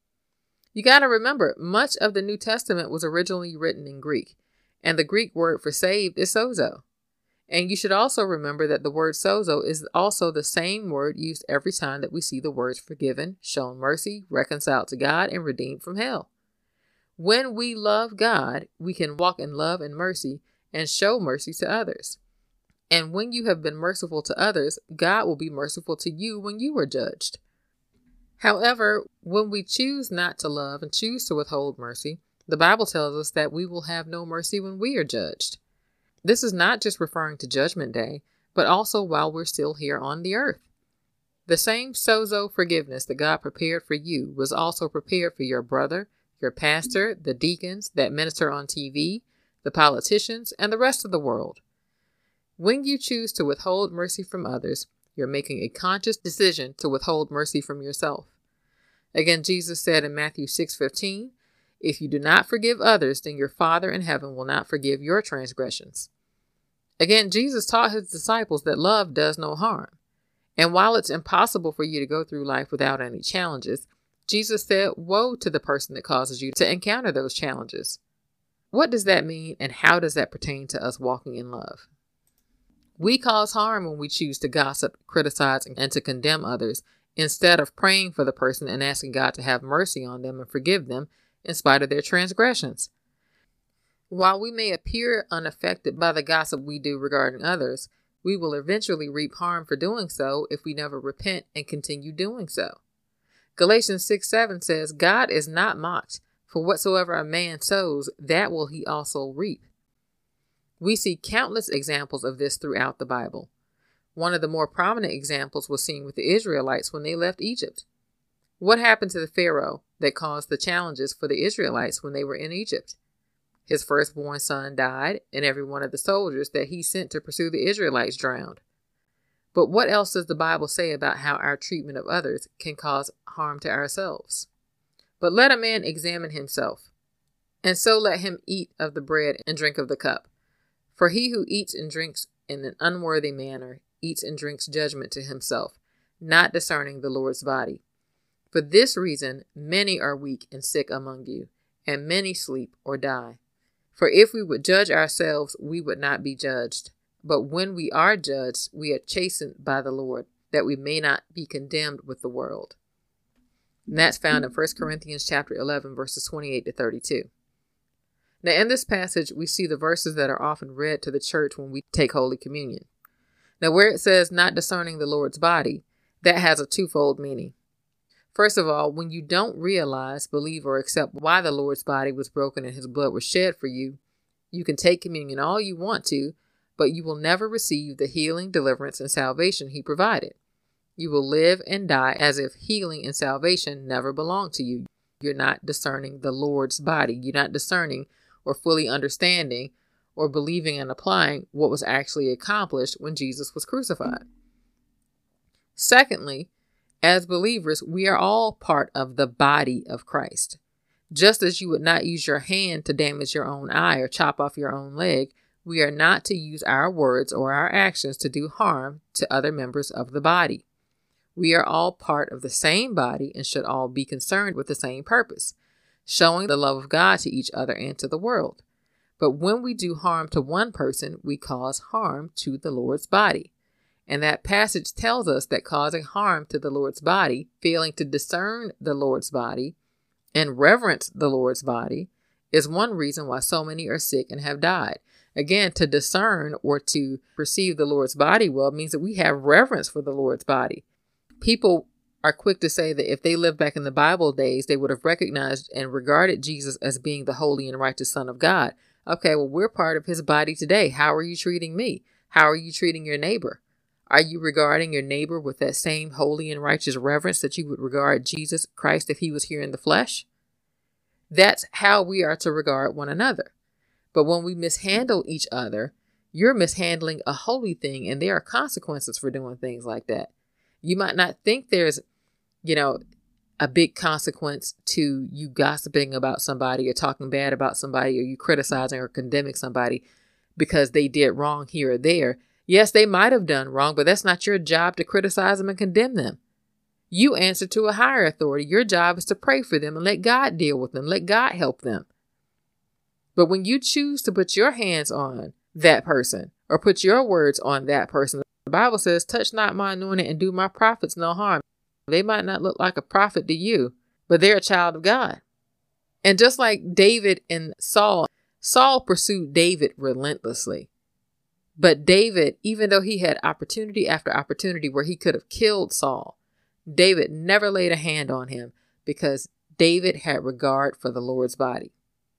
[SPEAKER 1] You got to remember, much of the New Testament was originally written in Greek, and the Greek word for saved is sozo. And you should also remember that the word sozo is also the same word used every time that we see the words forgiven, shown mercy, reconciled to God, and redeemed from hell. When we love God, we can walk in love and mercy and show mercy to others. And when you have been merciful to others, God will be merciful to you when you are judged. However, when we choose not to love and choose to withhold mercy, the Bible tells us that we will have no mercy when we are judged. This is not just referring to Judgment Day, but also while we're still here on the earth. The same sozo forgiveness that God prepared for you was also prepared for your brother, your pastor, the deacons that minister on T V, the politicians, and the rest of the world. When you choose to withhold mercy from others, you're making a conscious decision to withhold mercy from yourself. Again, Jesus said in Matthew six fifteen, "If you do not forgive others, then your Father in heaven will not forgive your transgressions." Again, Jesus taught his disciples that love does no harm. And while it's impossible for you to go through life without any challenges, Jesus said, woe to the person that causes you to encounter those challenges. What does that mean, and how does that pertain to us walking in love? We cause harm when we choose to gossip, criticize, and to condemn others, instead of praying for the person and asking God to have mercy on them and forgive them in spite of their transgressions. While we may appear unaffected by the gossip we do regarding others, we will eventually reap harm for doing so if we never repent and continue doing so. Galatians six seven says, God is not mocked, for whatsoever a man sows, that will he also reap. We see countless examples of this throughout the Bible. One of the more prominent examples was seen with the Israelites when they left Egypt. What happened to the Pharaoh that caused the challenges for the Israelites when they were in Egypt? His firstborn son died, and every one of the soldiers that he sent to pursue the Israelites drowned. But what else does the Bible say about how our treatment of others can cause harm to ourselves? But let a man examine himself, and so let him eat of the bread and drink of the cup. For he who eats and drinks in an unworthy manner eats and drinks judgment to himself, not discerning the Lord's body. For this reason many are weak and sick among you, and many sleep or die. For if we would judge ourselves, we would not be judged. But when we are judged, we are chastened by the Lord, that we may not be condemned with the world. And that's found in First Corinthians chapter eleven, verses twenty-eight to thirty-two. Now, in this passage, we see the verses that are often read to the church when we take Holy Communion. Now, where it says not discerning the Lord's body, that has a twofold meaning. First of all, when you don't realize, believe, or accept why the Lord's body was broken and his blood was shed for you, you can take communion all you want to, but you will never receive the healing, deliverance, and salvation he provided. You will live and die as if healing and salvation never belonged to you. You're not discerning the Lord's body. You're not discerning or fully understanding or believing and applying what was actually accomplished when Jesus was crucified. Secondly, as believers, we are all part of the body of Christ. Just as you would not use your hand to damage your own eye or chop off your own leg, we are not to use our words or our actions to do harm to other members of the body. We are all part of the same body and should all be concerned with the same purpose, showing the love of God to each other and to the world. But when we do harm to one person, we cause harm to the Lord's body. And that passage tells us that causing harm to the Lord's body, failing to discern the Lord's body, and reverence the Lord's body, is one reason why so many are sick and have died. Again, to discern or to perceive the Lord's body well means that we have reverence for the Lord's body. People are quick to say that if they lived back in the Bible days, they would have recognized and regarded Jesus as being the holy and righteous Son of God. Okay, well, we're part of his body today. How are you treating me? How are you treating your neighbor? Are you regarding your neighbor with that same holy and righteous reverence that you would regard Jesus Christ if he was here in the flesh? That's how we are to regard one another. But when we mishandle each other, you're mishandling a holy thing, and there are consequences for doing things like that. You might not think there's, you know, a big consequence to you gossiping about somebody or talking bad about somebody or you criticizing or condemning somebody because they did wrong here or there. Yes, they might have done wrong, but that's not your job to criticize them and condemn them. You answer to a higher authority. Your job is to pray for them and let God deal with them. Let God help them. But when you choose to put your hands on that person or put your words on that person, the Bible says, touch not my anointed and do my prophets no harm. They might not look like a prophet to you, but they're a child of God. And just like David and Saul, Saul pursued David relentlessly. But David, even though he had opportunity after opportunity where he could have killed Saul, David never laid a hand on him because David had regard for the Lord's body.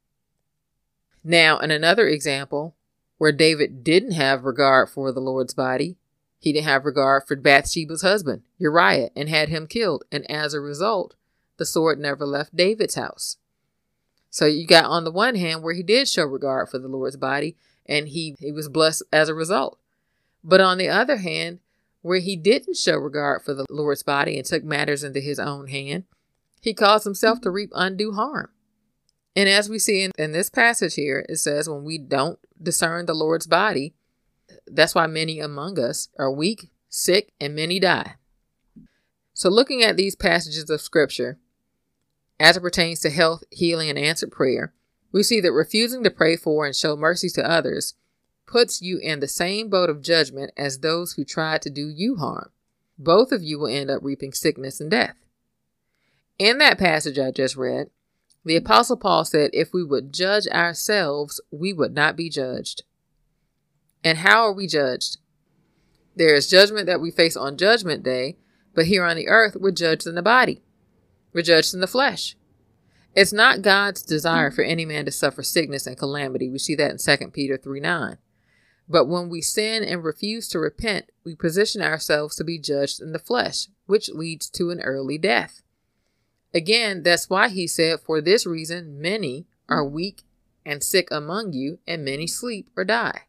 [SPEAKER 1] Now, in another example where David didn't have regard for the Lord's body, he didn't have regard for Bathsheba's husband, Uriah, and had him killed. And as a result, the sword never left David's house. So you got on the one hand where he did show regard for the Lord's body, and he, he was blessed as a result. But on the other hand, where he didn't show regard for the Lord's body and took matters into his own hand, he caused himself to reap undue harm. And as we see in, in this passage here, it says when we don't discern the Lord's body, that's why many among us are weak, sick, and many die. So looking at these passages of scripture, as it pertains to health, healing, and answered prayer, we see that refusing to pray for and show mercy to others puts you in the same boat of judgment as those who tried to do you harm. Both of you will end up reaping sickness and death. In that passage I just read, the Apostle Paul said, if we would judge ourselves, we would not be judged. And how are we judged? There is judgment that we face on Judgment Day, but here on the earth, we're judged in the body. We're judged in the flesh. It's not God's desire for any man to suffer sickness and calamity. We see that in Second Peter three nine. But when we sin and refuse to repent, we position ourselves to be judged in the flesh, which leads to an early death. Again, that's why he said, for this reason, many are weak and sick among you, and many sleep or die.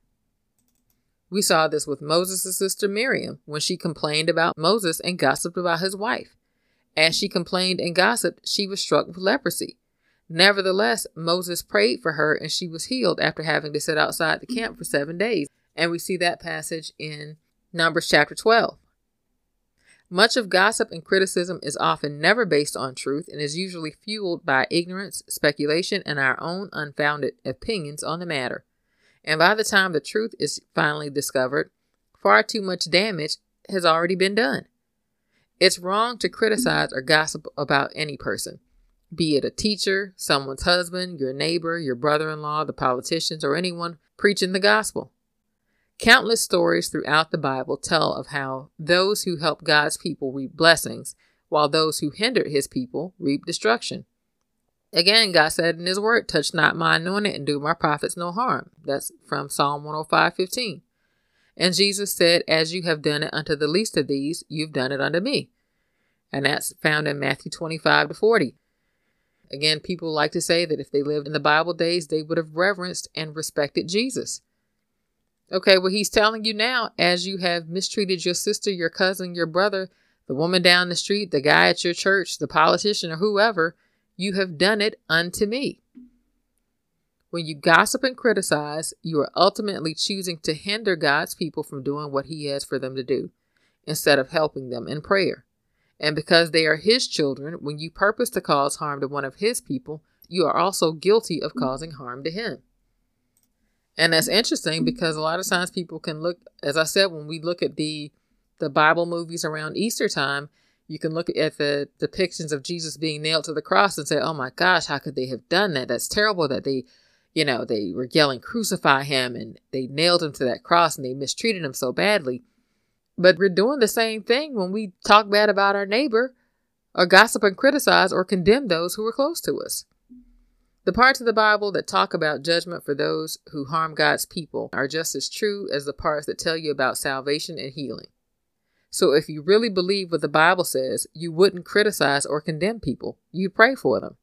[SPEAKER 1] We saw this with Moses' sister Miriam when she complained about Moses and gossiped about his wife. As she complained and gossiped, she was struck with leprosy. Nevertheless, Moses prayed for her and she was healed after having to sit outside the camp for seven days. And we see that passage in Numbers chapter twelve. Much of gossip and criticism is often never based on truth and is usually fueled by ignorance, speculation, and our own unfounded opinions on the matter. And by the time the truth is finally discovered, far too much damage has already been done. It's wrong to criticize or gossip about any person, be it a teacher, someone's husband, your neighbor, your brother-in-law, the politicians, or anyone preaching the gospel. Countless stories throughout the Bible tell of how those who helped God's people reap blessings, while those who hindered his people reap destruction. Again, God said in his word, touch not my anointed and do my prophets no harm. That's from Psalm one oh five fifteen. And Jesus said, as you have done it unto the least of these, you've done it unto me. And that's found in Matthew twenty-five to forty. Again, people like to say that if they lived in the Bible days, they would have reverenced and respected Jesus. Okay, well, he's telling you now, as you have mistreated your sister, your cousin, your brother, the woman down the street, the guy at your church, the politician, or whoever, you have done it unto me. When you gossip and criticize, you are ultimately choosing to hinder God's people from doing what he has for them to do, instead of helping them in prayer. And because they are his children, when you purpose to cause harm to one of his people, you are also guilty of causing harm to him. And that's interesting because a lot of times people can look, as I said, when we look at the the Bible movies around Easter time, you can look at the depictions of Jesus being nailed to the cross and say, oh my gosh, how could they have done that? That's terrible that they, you know, they were yelling, crucify him, and they nailed him to that cross and they mistreated him so badly. But we're doing the same thing when we talk bad about our neighbor or gossip and criticize or condemn those who are close to us. The parts of the Bible that talk about judgment for those who harm God's people are just as true as the parts that tell you about salvation and healing. So if you really believe what the Bible says, you wouldn't criticize or condemn people. You'd pray for them.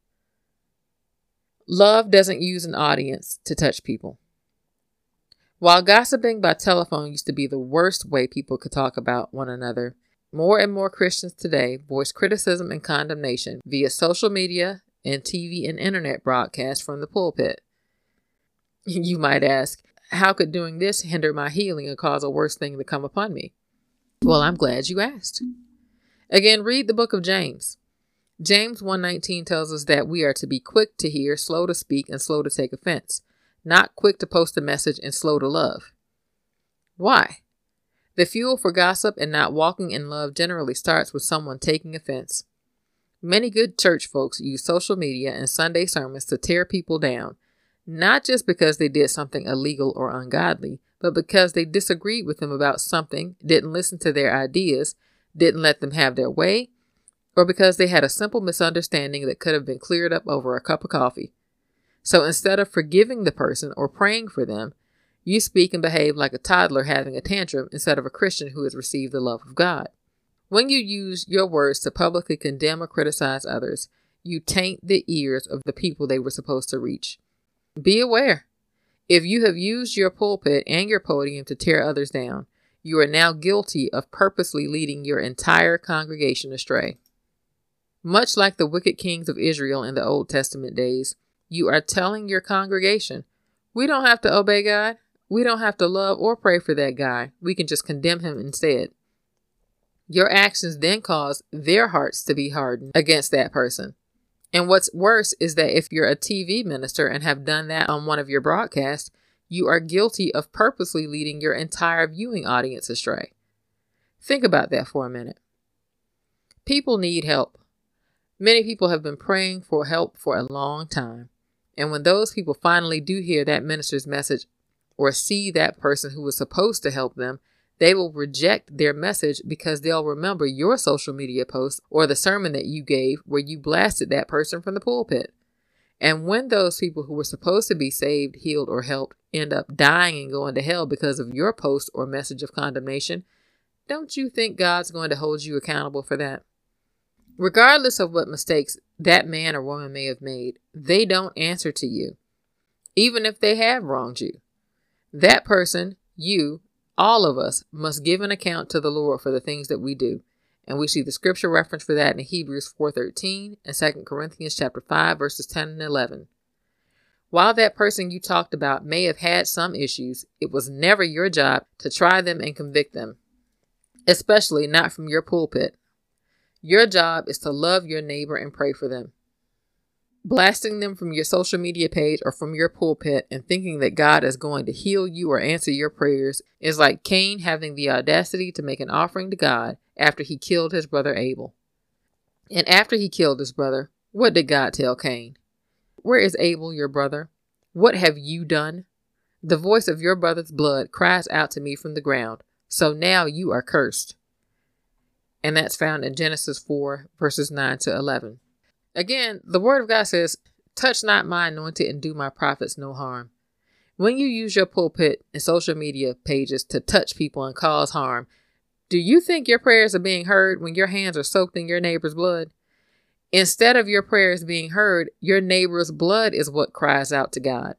[SPEAKER 1] Love doesn't use an audience to touch people. While gossiping by telephone used to be the worst way people could talk about one another, more and more Christians today voice criticism and condemnation via social media and T V and internet broadcasts from the pulpit. You might ask, how could doing this hinder my healing and cause a worse thing to come upon me? Well, I'm glad you asked. Again, read the book of James. James one nineteen tells us that we are to be quick to hear, slow to speak, and slow to take offense, not quick to post a message and slow to love. Why? The fuel for gossip and not walking in love generally starts with someone taking offense. Many good church folks use social media and Sunday sermons to tear people down, not just because they did something illegal or ungodly, but because they disagreed with them about something, didn't listen to their ideas, didn't let them have their way, or because they had a simple misunderstanding that could have been cleared up over a cup of coffee. So instead of forgiving the person or praying for them, you speak and behave like a toddler having a tantrum instead of a Christian who has received the love of God. When you use your words to publicly condemn or criticize others, you taint the ears of the people they were supposed to reach. Be aware. If you have used your pulpit and your podium to tear others down, you are now guilty of purposely leading your entire congregation astray. Much like the wicked kings of Israel in the Old Testament days, you are telling your congregation, we don't have to obey God. We don't have to love or pray for that guy. We can just condemn him instead. Your actions then cause their hearts to be hardened against that person. And what's worse is that if you're a T V minister and have done that on one of your broadcasts, you are guilty of purposely leading your entire viewing audience astray. Think about that for a minute. People need help. Many people have been praying for help for a long time. And when those people finally do hear that minister's message or see that person who was supposed to help them, they will reject their message because they'll remember your social media post or the sermon that you gave where you blasted that person from the pulpit. And when those people who were supposed to be saved, healed, or helped end up dying and going to hell because of your post or message of condemnation, don't you think God's going to hold you accountable for that? Regardless of what mistakes that man or woman may have made, they don't answer to you, even if they have wronged you. That person, you, all of us must give an account to the Lord for the things that we do. And we see the scripture reference for that in Hebrews four thirteen and Second Corinthians chapter five, verses ten and eleven. While that person you talked about may have had some issues, it was never your job to try them and convict them, especially not from your pulpit. Your job is to love your neighbor and pray for them. Blasting them from your social media page or from your pulpit and thinking that God is going to heal you or answer your prayers is like Cain having the audacity to make an offering to God after he killed his brother Abel. And after he killed his brother, what did God tell Cain? Where is Abel, your brother? What have you done? The voice of your brother's blood cries out to me from the ground. So now you are cursed. And that's found in Genesis four, verses nine to eleven. Again, the word of God says, touch not my anointed and do my prophets no harm. When you use your pulpit and social media pages to touch people and cause harm, do you think your prayers are being heard when your hands are soaked in your neighbor's blood? Instead of your prayers being heard, your neighbor's blood is what cries out to God.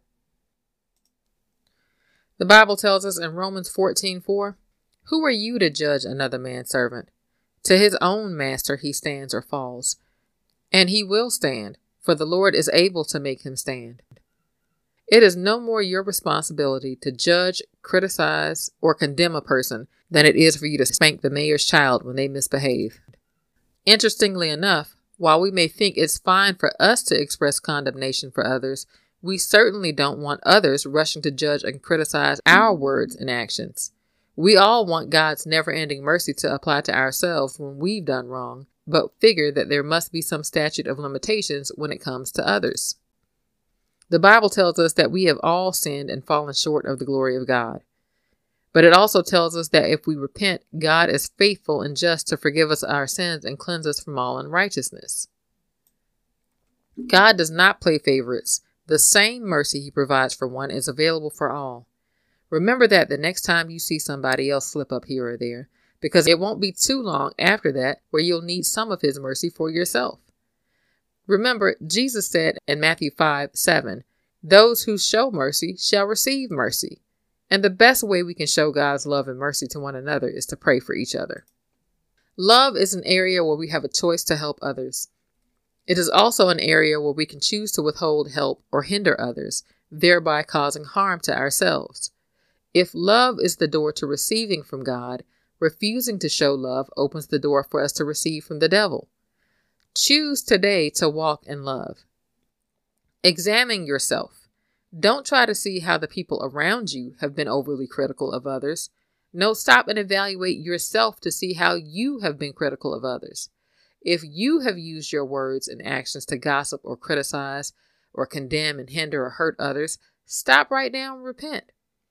[SPEAKER 1] The Bible tells us in Romans fourteen four, who are you to judge another man's servant? To his own master he stands or falls. And he will stand, for the Lord is able to make him stand. It is no more your responsibility to judge, criticize, or condemn a person than it is for you to spank the mayor's child when they misbehave. Interestingly enough, while we may think it's fine for us to express condemnation for others, we certainly don't want others rushing to judge and criticize our words and actions. We all want God's never-ending mercy to apply to ourselves when we've done wrong, but figure that there must be some statute of limitations when it comes to others. The Bible tells us that we have all sinned and fallen short of the glory of God. But it also tells us that if we repent, God is faithful and just to forgive us our sins and cleanse us from all unrighteousness. God does not play favorites. The same mercy he provides for one is available for all. Remember that the next time you see somebody else slip up here or there, because it won't be too long after that where you'll need some of his mercy for yourself. Remember, Jesus said in Matthew five seven, those who show mercy shall receive mercy. And the best way we can show God's love and mercy to one another is to pray for each other. Love is an area where we have a choice to help others. It is also an area where we can choose to withhold help or hinder others, thereby causing harm to ourselves. If love is the door to receiving from God, refusing to show love opens the door for us to receive from the devil. Choose today to walk in love. Examine yourself. Don't try to see how the people around you have been overly critical of others. No, stop and evaluate yourself to see how you have been critical of others. If you have used your words and actions to gossip or criticize or condemn and hinder or hurt others, stop right now and repent.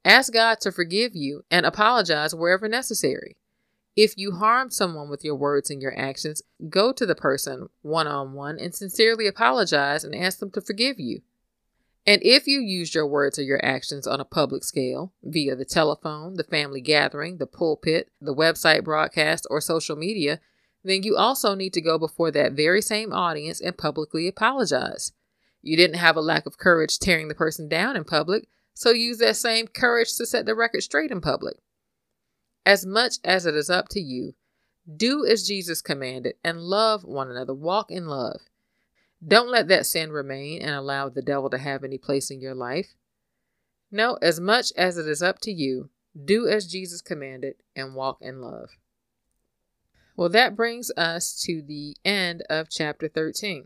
[SPEAKER 1] Ask God to forgive you and apologize wherever necessary. If you harm someone with your words and your actions, go to the person one-on-one and sincerely apologize and ask them to forgive you. And if you used your words or your actions on a public scale, via the telephone, the family gathering, the pulpit, the website broadcast, or social media, then you also need to go before that very same audience and publicly apologize. You didn't have a lack of courage tearing the person down in public, so use that same courage to set the record straight in public. As much as it is up to you, do as Jesus commanded and love one another. Walk in love. Don't let that sin remain and allow the devil to have any place in your life. No, as much as it is up to you, do as Jesus commanded and walk in love. Well, that brings us to the end of chapter thirteen.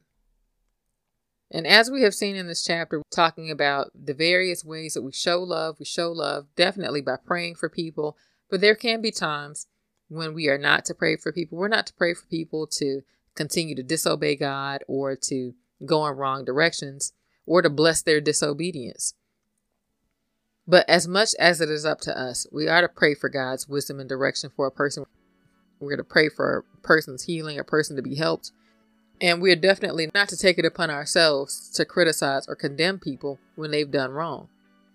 [SPEAKER 1] And as we have seen in this chapter, talking about the various ways that we show love, we show love definitely by praying for people. But there can be times when we are not to pray for people. We're not to pray for people to continue to disobey God or to go in wrong directions or to bless their disobedience. But as much as it is up to us, we are to pray for God's wisdom and direction for a person. We're to pray for a person's healing, a person to be helped. And we're definitely not to take it upon ourselves to criticize or condemn people when they've done wrong.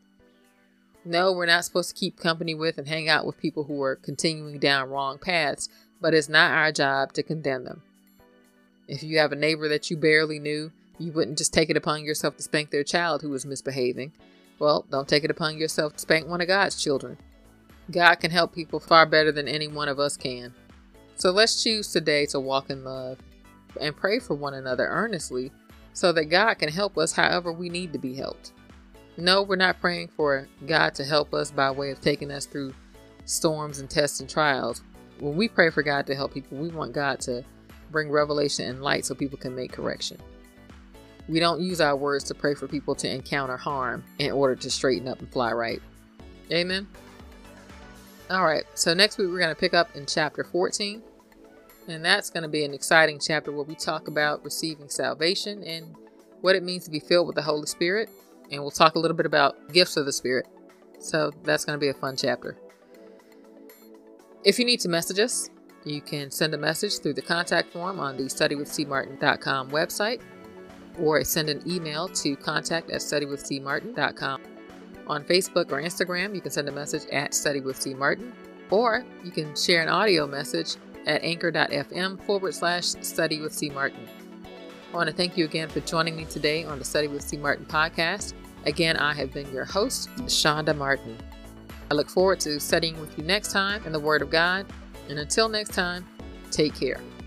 [SPEAKER 1] No, we're not supposed to keep company with and hang out with people who are continuing down wrong paths, but it's not our job to condemn them. If you have a neighbor that you barely knew, you wouldn't just take it upon yourself to spank their child who was misbehaving. Well, don't take it upon yourself to spank one of God's children. God can help people far better than any one of us can. So let's choose today to walk in love and pray for one another earnestly so that God can help us however we need to be helped. No, we're not praying for God to help us by way of taking us through storms and tests and trials. When we pray for God to help people, we want God to bring revelation and light so people can make correction. We don't use our words to pray for people to encounter harm in order to straighten up and fly right. Amen. All right. So next week, we're going to pick up in chapter fourteen. And that's going to be an exciting chapter where we talk about receiving salvation and what it means to be filled with the Holy Spirit. And we'll talk a little bit about gifts of the Spirit. So that's going to be a fun chapter. If you need to message us, you can send a message through the contact form on the study with c martin dot com website, or send an email to contact at study with c martin dot com. On Facebook or Instagram, you can send a message at studywithcmartin, or you can share an audio message at anchor.fm forward slash study with C Martin. I want to thank you again for joining me today on the Study with C Martin podcast. Again, I have been your host, Shonda Martin. I look forward to studying with you next time in the Word of God. And until next time, take care.